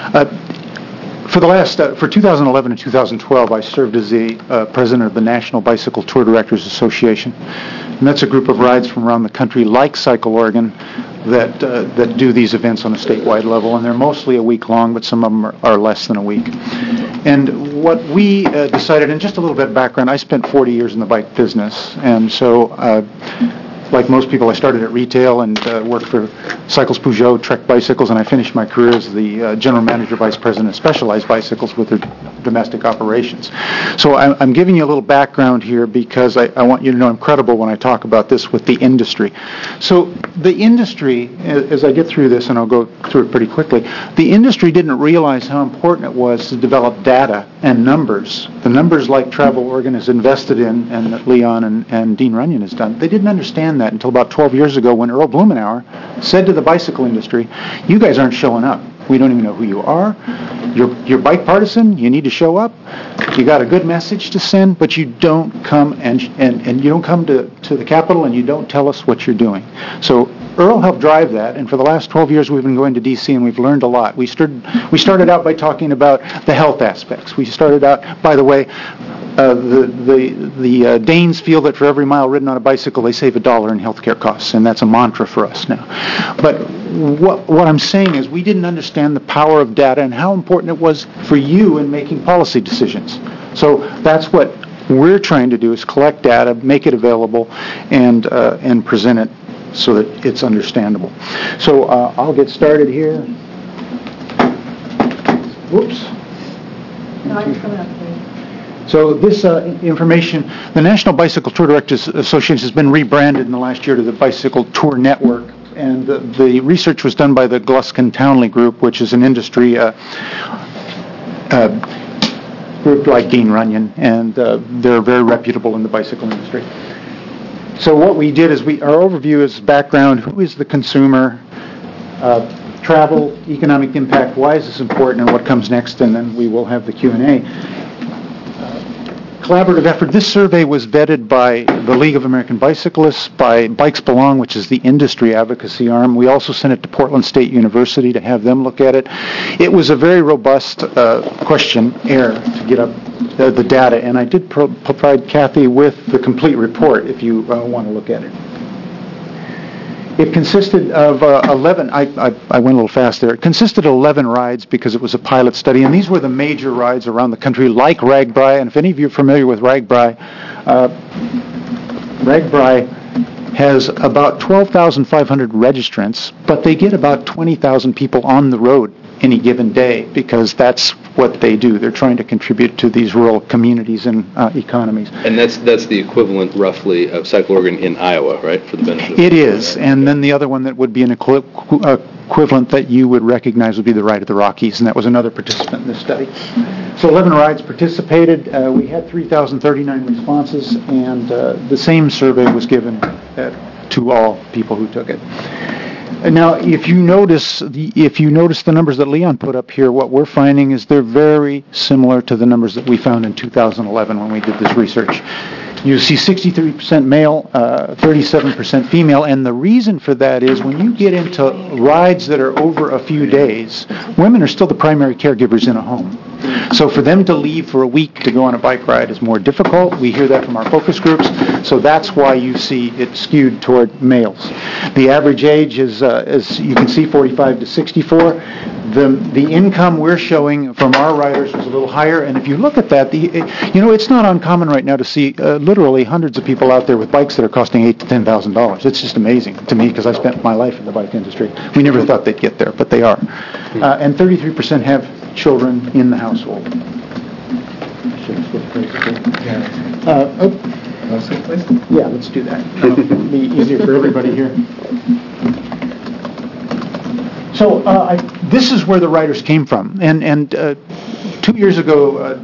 For 2011 and 2012, I served as the president of the National Bicycle Tour Directors Association, and that's a group of rides from around the country, like Cycle Oregon, that do these events on a statewide level, and they're mostly a week long, but some of them are less than a week. And what we decided, and just a little bit of background, I spent 40 years in the bike business, and so like most people, I started at retail and worked for Cycles Peugeot, Trek Bicycles, and I finished my career as the general manager, vice president of Specialized Bicycles with their domestic operations. So I'm giving you a little background here because I want you to know I'm credible when I talk about this with the industry. So the industry, as I get through this, and I'll go through it pretty quickly, the industry didn't realize how important it was to develop data and numbers. The numbers like Travel Oregon has invested in and that Leon and Dean Runyon has done. They didn't understand that until about 12 years ago when Earl Blumenauer said to the bicycle industry, you guys aren't showing up. We don't even know who you are. You're bike partisan. You need to show up. You got a good message to send, but you don't come and you don't come to the Capitol and you don't tell us what you're doing. So Earl helped drive that, and for the last 12 years we've been going to D.C. and we've learned a lot. We started out by talking about the health aspects. We started out, by the way, the Danes feel that for every mile ridden on a bicycle, they save $1 in healthcare costs, and that's a mantra for us now. But what I'm saying is we didn't understand the power of data and how important it was for you in making policy decisions. So that's what we're trying to do, is collect data, make it available, and present it so that it's understandable. So I'll get started here. Whoops. No, I'm just coming up. So this information, the National Bicycle Tour Directors Association has been rebranded in the last year to the Bicycle Tour Network, and the research was done by the Gluskin Townley Group, which is an industry group like Dean Runyon, and they're very reputable in the bicycle industry. So what we did is our overview is background, who is the consumer, travel, economic impact, why is this important, and what comes next, and then we will have the Q&A. Collaborative effort. This survey was vetted by the League of American Bicyclists, by Bikes Belong, which is the industry advocacy arm. We also sent it to Portland State University to have them look at it. It was a very robust questionnaire to get up the data, and I did provide Kathy with the complete report if you want to look at it. It consisted of 11, I went a little fast there. It consisted of 11 rides because it was a pilot study, and these were the major rides around the country, like RAGBRAI. And if any of you are familiar with RAGBRAI, RAGBRAI has about 12,500 registrants, but they get about 20,000 people on the road any given day because that's what they do. They're trying to contribute to these rural communities and economies. And that's the equivalent, roughly, of Cycle Oregon in Iowa, right, for the benefit? It is, and then the other one that would be an equivalent that you would recognize would be the Ride of the Rockies, and that was another participant in this study. So 11 rides participated. We had 3,039 responses, and the same survey was given to all people who took it. Now, if you notice the numbers that Leon put up here, what we're finding is they're very similar to the numbers that we found in 2011 when we did this research. You see 63% male, 37% female, and the reason for that is when you get into rides that are over a few days, women are still the primary caregivers in a home. So for them to leave for a week to go on a bike ride is more difficult. We hear that from our focus groups. So that's why you see it skewed toward males. The average age is, as you can see, 45 to 64. The income we're showing from our riders was a little higher. And if you look at that, it's not uncommon right now to see literally hundreds of people out there with bikes that are costing $8,000 to $10,000. It's just amazing to me because I spent my life in the bike industry. We never thought they'd get there, but they are. And 33% have children in the household. Yeah, let's do that. It'll be easier for everybody here. So this is where the riders came from. And 2 years ago,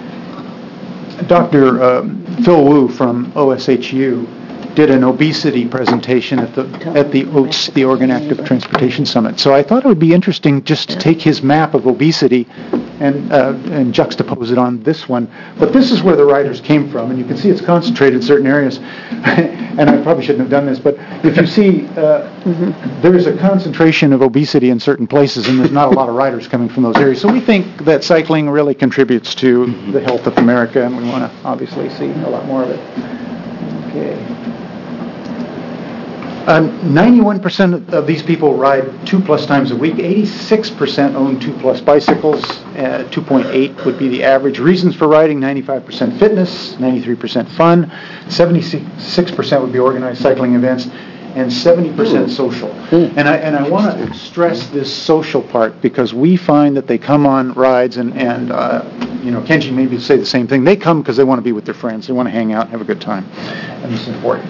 Dr. Phil Wu from OSHU did an obesity presentation at the OATS, the Oregon Active Transportation Summit. So I thought it would be interesting just to take his map of obesity and juxtapose it on this one. But this is where the riders came from, and you can see it's concentrated in certain areas. And I probably shouldn't have done this, but if you see, there is a concentration of obesity in certain places, and there's not a lot of riders coming from those areas. So we think that cycling really contributes to the health of America, and we want to obviously see a lot more of it. Okay. 91% of these people ride 2+ times a week. 86% own 2+ bicycles. 2.8 would be the average. Reasons for riding: 95% fitness, 93% fun, 76% would be organized cycling events, and 70% social. And I want to stress this social part, because we find that they come on rides, and Kenji maybe say the same thing. They come because they want to be with their friends. They want to hang out and have a good time, and it's important.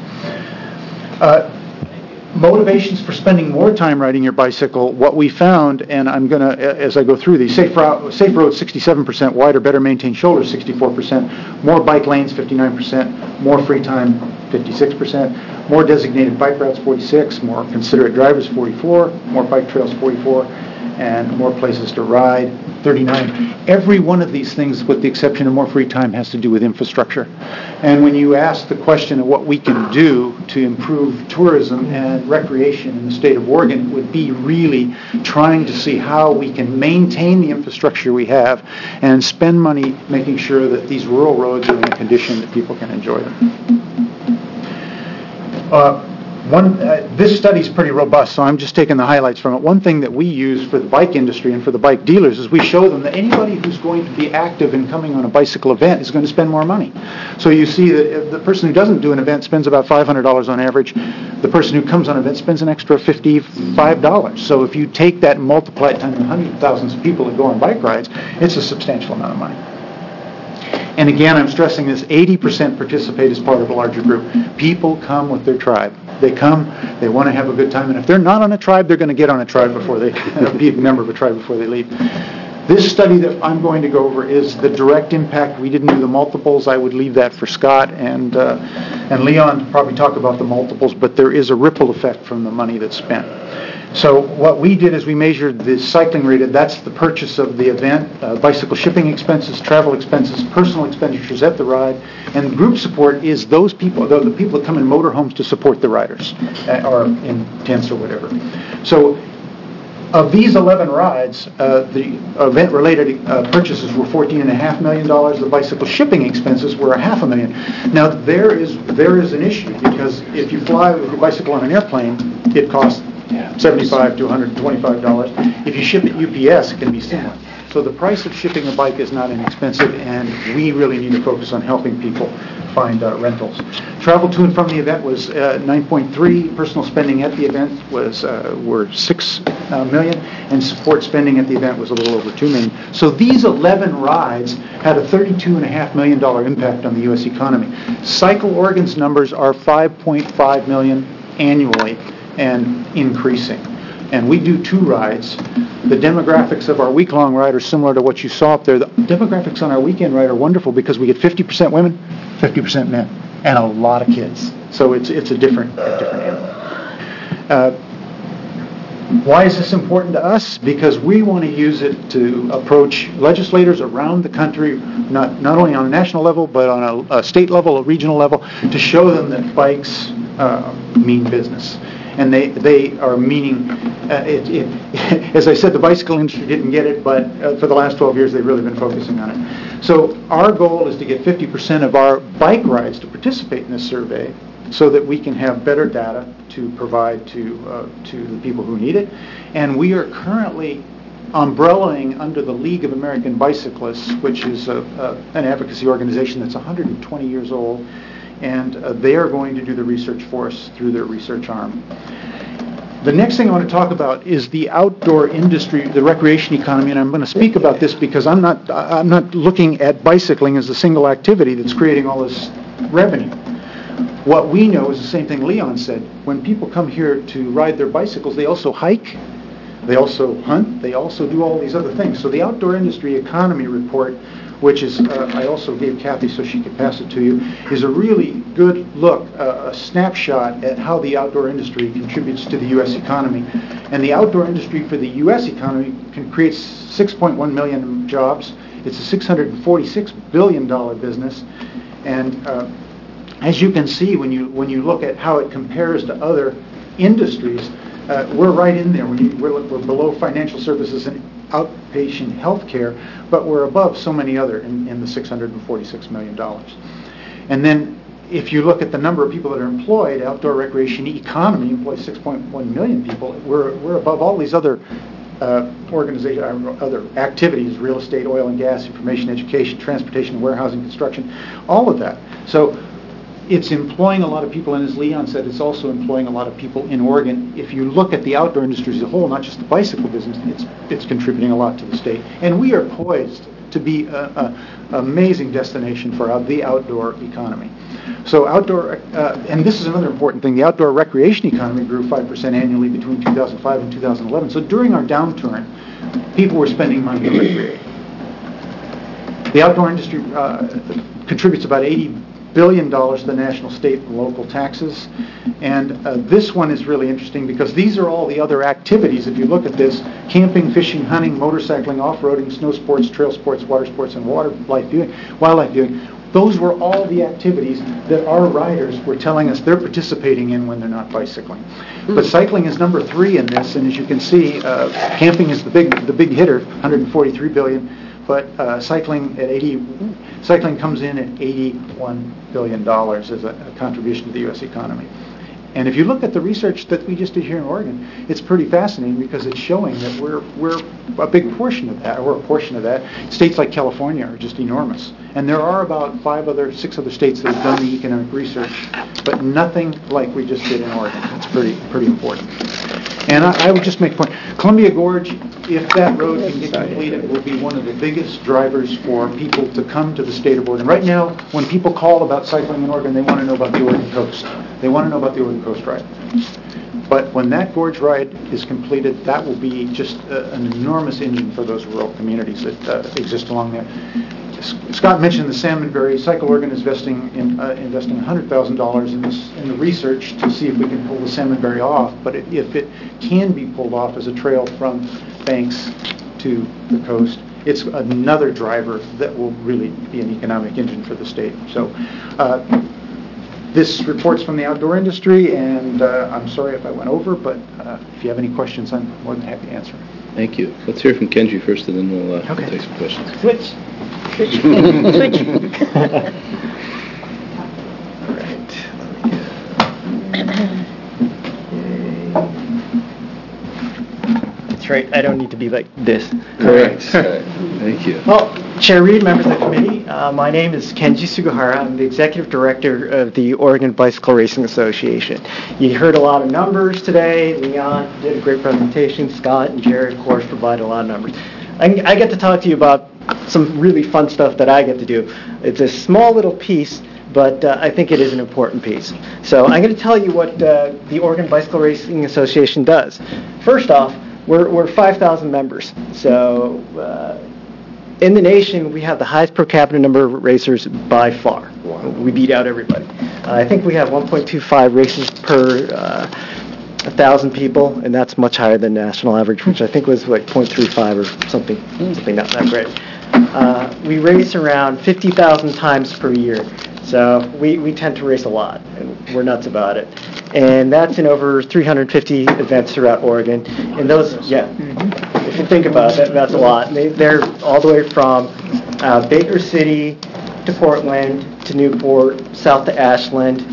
Motivations for spending more time riding your bicycle. What we found, and I'm going to, as I go through these: safe roads, 67%, wider, better maintained shoulders, 64%, more bike lanes, 59%, more free time, 56%, more designated bike routes, 46%, more considerate drivers, 44%, more bike trails, 44%, and more places to ride, 39%. Every one of these things, with the exception of more free time, has to do with infrastructure. And when you ask the question of what we can do to improve tourism and recreation in the state of Oregon, it would be really trying to see how we can maintain the infrastructure we have and spend money making sure that these rural roads are in a condition that people can enjoy them. This study is pretty robust, so I'm just taking the highlights from it. One thing that we use for the bike industry and for the bike dealers is we show them that anybody who's going to be active in coming on a bicycle event is going to spend more money. So you see that the person who doesn't do an event spends about $500 on average. The person who comes on an event spends an extra $55. So if you take that and multiply it times the hundreds of thousands of people that go on bike rides, it's a substantial amount of money. And again, I'm stressing this: 80% participate as part of a larger group. People come with their tribe. They come, they want to have a good time, and if they're not on a tribe, they're going to get on a tribe before they be a member of a tribe before they leave. This study that I'm going to go over is the direct impact. We didn't do the multiples. I would leave that for Scott and Leon to probably talk about the multiples, but there is a ripple effect from the money that's spent. So what we did is we measured the cycling rated. That's the purchase of the event, bicycle shipping expenses, travel expenses, personal expenditures at the ride, and group support is those people, the people that come in motorhomes to support the riders, or in tents or whatever. So of these 11 rides, the event-related purchases were $14.5 million. The bicycle shipping expenses were $500,000. Now there is an issue, because if you fly with your bicycle on an airplane, it costs $75 to $125. If you ship it UPS, it can be similar. So the price of shipping a bike is not inexpensive, and we really need to focus on helping people find rentals. Travel to and from the event was 9.3. Personal spending at the event were $6 million, and support spending at the event was a little over $2 million. So these 11 rides had a $32.5 million impact on the U.S. economy. Cycle Oregon's numbers are $5.5 million annually, and increasing. And we do 2 rides. The demographics of our week-long ride are similar to what you saw up there. The demographics on our weekend ride are wonderful because we get 50% women, 50% men, and a lot of kids. So it's a different animal. Why is this important to us? Because we want to use it to approach legislators around the country, not only on a national level, but on a state level, a regional level, to show them that bikes mean business. And they are meaning, as I said, the bicycle industry didn't get it, but for the last 12 years they've really been focusing on it. So our goal is to get 50% of our bike rides to participate in this survey, so that we can have better data to provide to the people who need it. And we are currently umbrellaing under the League of American Bicyclists, which is an advocacy organization that's 120 years old. And they are going to do the research for us through their research arm. The next thing I want to talk about is the outdoor industry, the recreation economy, and I'm going to speak about this because I'm not looking at bicycling as a single activity that's creating all this revenue. What we know is the same thing Leon said. When people come here to ride their bicycles, they also hike, they also hunt, they also do all these other things. So the Outdoor Industry Economy Report, which is, I also gave Kathy so she could pass it to you, is a really good look, a snapshot at how the outdoor industry contributes to the U.S. economy. And the outdoor industry for the U.S. economy can create 6.1 million jobs. It's a $646 billion business. And as you can see, when you look at how it compares to other industries, we're right in there. We're below financial services and outpatient health care, but we're above so many other in the $646 million. And then if you look at the number of people that are employed, outdoor recreation economy employs 6.1 million people. We're above all these other organizations, other activities: real estate, oil and gas, information, education, transportation, warehousing, construction, all of that. So it's employing a lot of people, and as Leon said, it's also employing a lot of people in Oregon. If you look at the outdoor industry as a whole, not just the bicycle business, it's contributing a lot to the state. And we are poised to be an amazing destination for the outdoor economy. So outdoor, and this is another important thing, the outdoor recreation economy grew 5% annually between 2005 and 2011. So during our downturn, people were spending money to recreate. The outdoor industry contributes about $80 billion to the national, state, and local taxes. And this one is really interesting because these are all the other activities. If you look at this: camping, fishing, hunting, motorcycling, off-roading, snow sports, trail sports, water sports, and wildlife viewing. Those were all the activities that our riders were telling us they're participating in when they're not bicycling. But cycling is number 3 in this, and as you can see, camping is the big hitter, $143 billion. But cycling comes in at $81 billion as a contribution to the U.S. economy. And if you look at the research that we just did here in Oregon, it's pretty fascinating because it's showing that we're a big portion of that, or a portion of that. States like California are just enormous. And there are about 6 other states that have done the economic research, but nothing like we just did in Oregon. It's pretty important. And I would just make a point. Columbia Gorge, if that road can get completed, will be one of the biggest drivers for people to come to the state of Oregon. Right now, when people call about cycling in Oregon, they want to know about the Oregon Coast. They want to know about the Oregon Coast Ride. But when that gorge ride is completed, that will be just an enormous engine for those rural communities that exist along there. Scott mentioned the Salmonberry. Cycle Oregon is investing $100,000 in the research to see if we can pull the Salmonberry off. But if it can be pulled off as a trail from Banks to the coast, it's another driver that will really be an economic engine for the state. So this report's from the outdoor industry, and I'm sorry if I went over, but if you have any questions, I'm more than happy to answer. Thank you. Let's hear from Kenji first, and then we'll take some questions. Switch. That's right. I don't need to be like this. Correct. Thank you. Well, Chair Reed, members of the committee, my name is Kenji Sugihara. I'm the executive director of the Oregon Bicycle Racing Association. You heard a lot of numbers today. Leon did a great presentation. Scott and Jared, of course, provided a lot of numbers. I get to talk to you about some really fun stuff that I get to do. It's a small little piece, but I think it is an important piece. So I'm going to tell you what the Oregon Bicycle Racing Association does. First off, we're 5,000 members. So in the nation, we have the highest per capita number of racers by far. We beat out everybody. I think we have 1.25 races per 1,000 people, and that's much higher than national average, which I think was like 0.35 or something not that great. We race around 50,000 times per year, so we tend to race a lot, and we're nuts about it. And that's in over 350 events throughout Oregon. And those, if you think about it, that's a lot. They're all the way from Baker City to Portland to Newport, south to Ashland,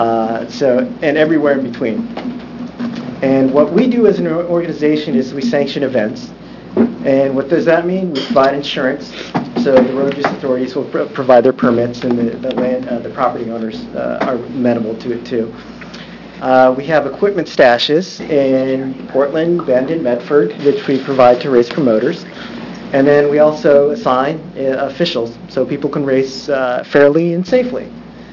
and everywhere in between. And what we do as an organization is we sanction events. And what does that mean? We provide insurance. So the road use authorities will provide their permits, and the property owners are amenable to it too. We have equipment stashes in Portland, Bend, and Medford, which we provide to race promoters. And then we also assign officials so people can race fairly and safely.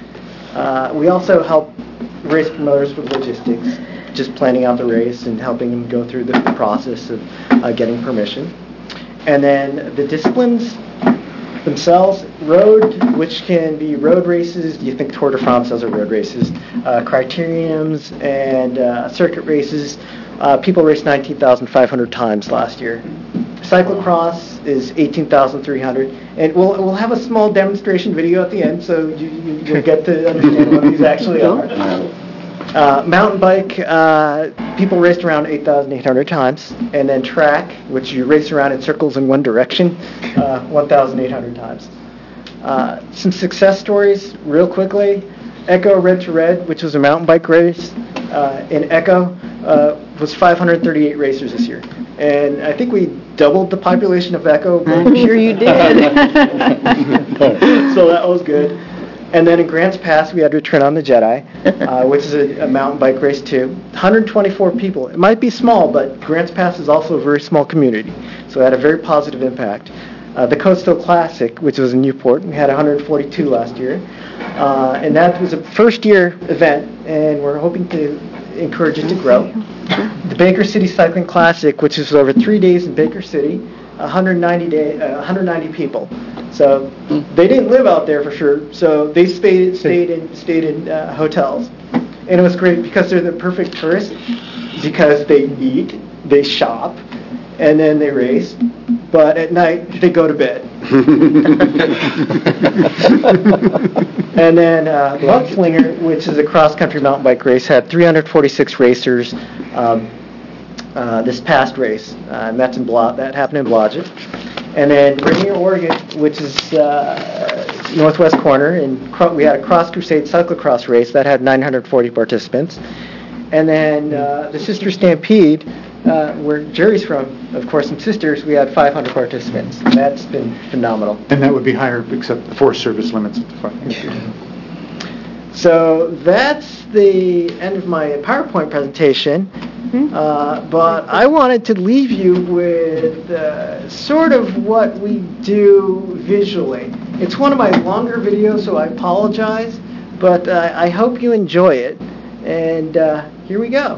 We also help race promoters with logistics, just planning out the race and helping them go through the process of getting permission. And then the disciplines themselves, road, which can be road races. You think Tour de France, those are road races. Criteriums and circuit races. People raced 19,500 times last year. Cyclocross is 18,300. And we'll have a small demonstration video at the end, so you'll get to understand what these actually are. Mountain bike, people raced around 8,800 times. And then track, which you race around in circles in one direction, 1,800 times. Some success stories, real quickly. Echo Red to Red, which was a mountain bike race in Echo, was 538 racers this year. And I think we doubled the population of Echo. I'm sure you did. So that was good. And then in Grants Pass, we had Return on the Jedi, which is a mountain bike race too. 124 people. It might be small, but Grants Pass is also a very small community. So it had a very positive impact. The Coastal Classic, which was in Newport, we had 142 last year. And that was a first-year event, and we're hoping to encourage it to grow. The Baker City Cycling Classic, which is over 3 days in Baker City, 190 people. So they didn't live out there for sure. So they stayed in hotels, and it was great because they're the perfect tourists because they eat, they shop, and then they race. But at night they go to bed. And then Mudslinger, which is a cross-country mountain bike race, had 346 racers this past race. And that happened in Blodgett. And then Rainier, Oregon, which is northwest corner, and we had a Cross Crusade cyclocross race that had 940 participants. And then the Sister Stampede, where Jerry's from, of course, and Sisters, we had 500 participants. And that's been phenomenal. And that would be higher except the Forest Service limits at the front. So that's the end of my PowerPoint presentation. But I wanted to leave you with sort of what we do visually. It's one of my longer videos, so I apologize, but I hope you enjoy it. And here we go.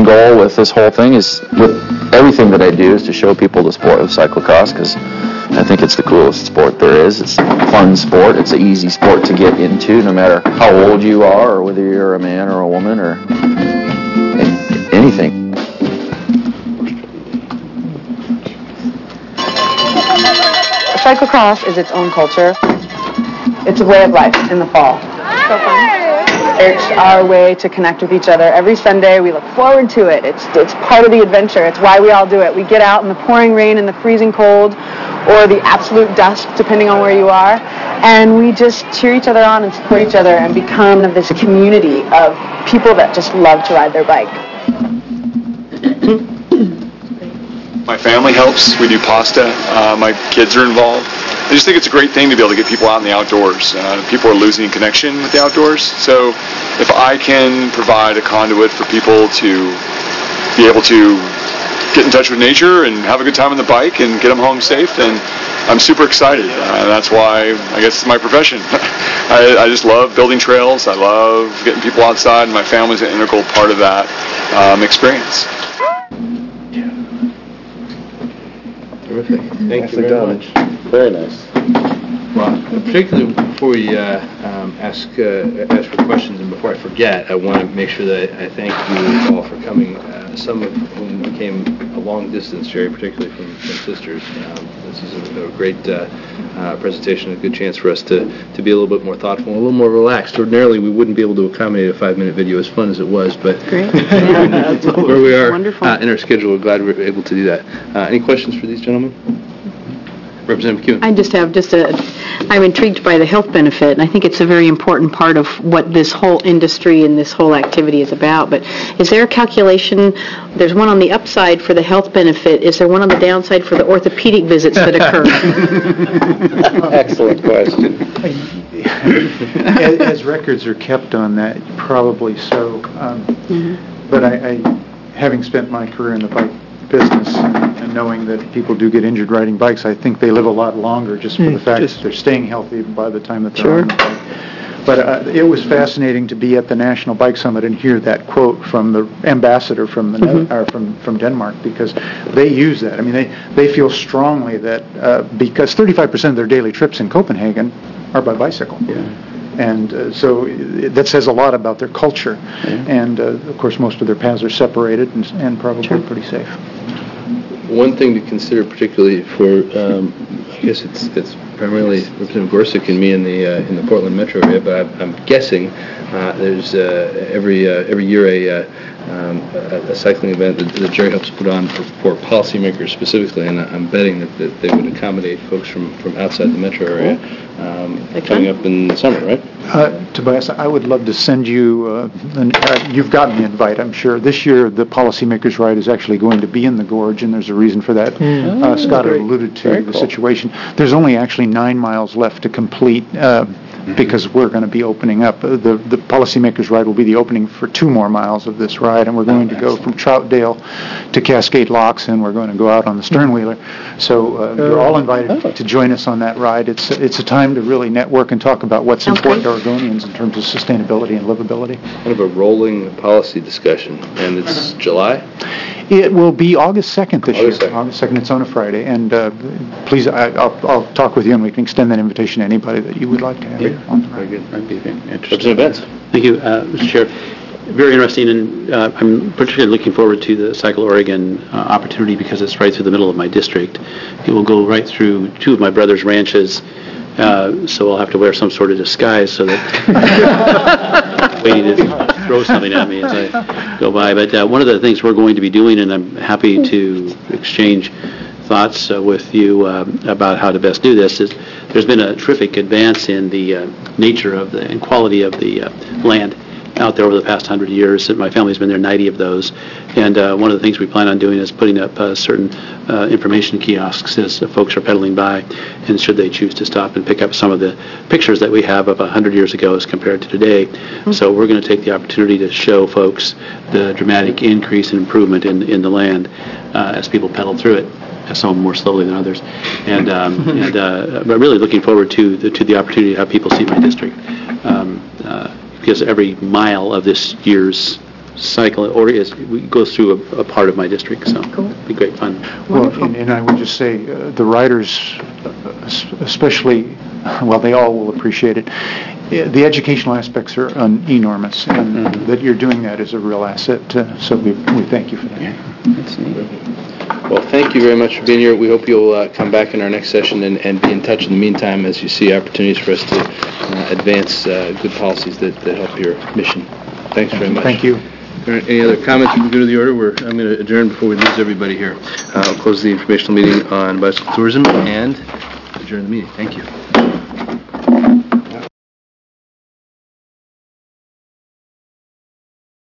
goal with this whole thing is, with everything that I do, is to show people the sport of cyclocross, because I think it's the coolest sport there is. It's a fun sport. It's an easy sport to get into, no matter how old you are, or whether you're a man or a woman, or anything. Cyclocross is its own culture. It's a way of life in the fall. So fun. It's our way to connect with each other. Every Sunday we look forward to it. It's part of the adventure. It's why we all do it. We get out in the pouring rain and the freezing cold, or the absolute dusk, depending on where you are, and we just cheer each other on and support each other and become this community of people that just love to ride their bike. My family helps. We do pasta. My kids are involved. I just think it's a great thing to be able to get people out in the outdoors. People are losing connection with the outdoors. So if I can provide a conduit for people to be able to get in touch with nature and have a good time on the bike and get them home safe, then I'm super excited. That's why I guess it's my profession. I just love building trails. I love getting people outside, and my family's an integral part of that experience. Terrific. Thank you very much. Very nice. Well, particularly before we ask for questions, and before I forget, I want to make sure that I thank you all for coming. Some of whom came a long distance, Jerry, particularly from Sisters. This is a great presentation, a good chance for us to be a little bit more thoughtful, a little more relaxed. Ordinarily, we wouldn't be able to accommodate a 5-minute video, as fun as it was, but Great. where we are Wonderful. in our schedule, we're glad we're able to do that. Any questions for these gentlemen? Representative McEwen. I just have I'm intrigued by the health benefit, and I think it's a very important part of what this whole industry and this whole activity is about. But is there a calculation? There's one on the upside for the health benefit. Is there one on the downside for the orthopedic visits that occur? Excellent question. As records are kept on that, probably so. But I, having spent my career in the bike business and knowing that people do get injured riding bikes, I think they live a lot longer just for the fact that they're staying healthy by the time that they're on the bike. But it was fascinating to be at the National Bike Summit and hear that quote from the ambassador from the from Denmark, because they use that. I mean, they feel strongly that because 35% of their daily trips in Copenhagen are by bicycle. And so that says a lot about their culture. And, of course, most of their paths are separated and probably pretty safe. One thing to consider, particularly for, I guess it's primarily Representative Gorsuch and me in the Portland metro area, but I'm guessing there's every year a cycling event that Jerry helps put on for policymakers specifically, and I'm betting that they would accommodate folks from outside the metro area coming up in the summer, right? Tobias, I would love to send you, you've gotten the invite, I'm sure. This year, the Policymakers Ride is actually going to be in the Gorge, and there's a reason for that. Scott had alluded to the situation. There's only actually 9 miles left to complete because we're going to be opening up. The Policymakers Ride will be the opening for 2 more miles of this ride, and we're going to go from Troutdale to Cascade Locks, and we're going to go out on the Sternwheeler. So you're all invited to join us on that ride. It's a time to really network and talk about what's important to Oregonians in terms of sustainability and livability. Kind of a rolling policy discussion, and it's July? It will be August 2nd this year. August 2nd, it's on a Friday. And please, I'll talk with you, and we can extend that invitation to anybody that you would like to have here on the ride. Very good. That'd be interesting. Representative Benz. Thank you, Mr. Chair. Very interesting, and I'm particularly looking forward to the Cycle Oregon opportunity because it's right through the middle of my district. It will go right through 2 of my brother's ranches, so I'll have to wear some sort of disguise so that waiting to throw something at me as I go by. But one of the things we're going to be doing, and I'm happy to exchange thoughts with you about how to best do this, is there's been a terrific advance in the nature of and quality of the land out there over the past 100 years. My family's been there 90 of those, and one of the things we plan on doing is putting up certain information kiosks as folks are pedaling by, and should they choose to stop and pick up some of the pictures that we have of 100 years ago as compared to today. So we're going to take the opportunity to show folks the dramatic increase and improvement in the land as people pedal through it, some more slowly than others, and I'm really looking forward to the opportunity to have people see my district, because every mile of this year's cycle, or it goes through a part of my district, so it'd be great fun. Well, and I would just say, the riders especially, well, they all will appreciate it. The educational aspects are enormous, and that you're doing that is a real asset, so we thank you for that. Yeah, that's neat. Well, thank you very much for being here. We hope you'll come back in our next session and be in touch in the meantime as you see opportunities for us to advance good policies that help your mission. Thanks very much. Thank you. All right, any other comments? We can go to the order. I'm going to adjourn before we lose everybody here. I'll close the informational meeting on bicycle tourism and adjourn the meeting. Thank you.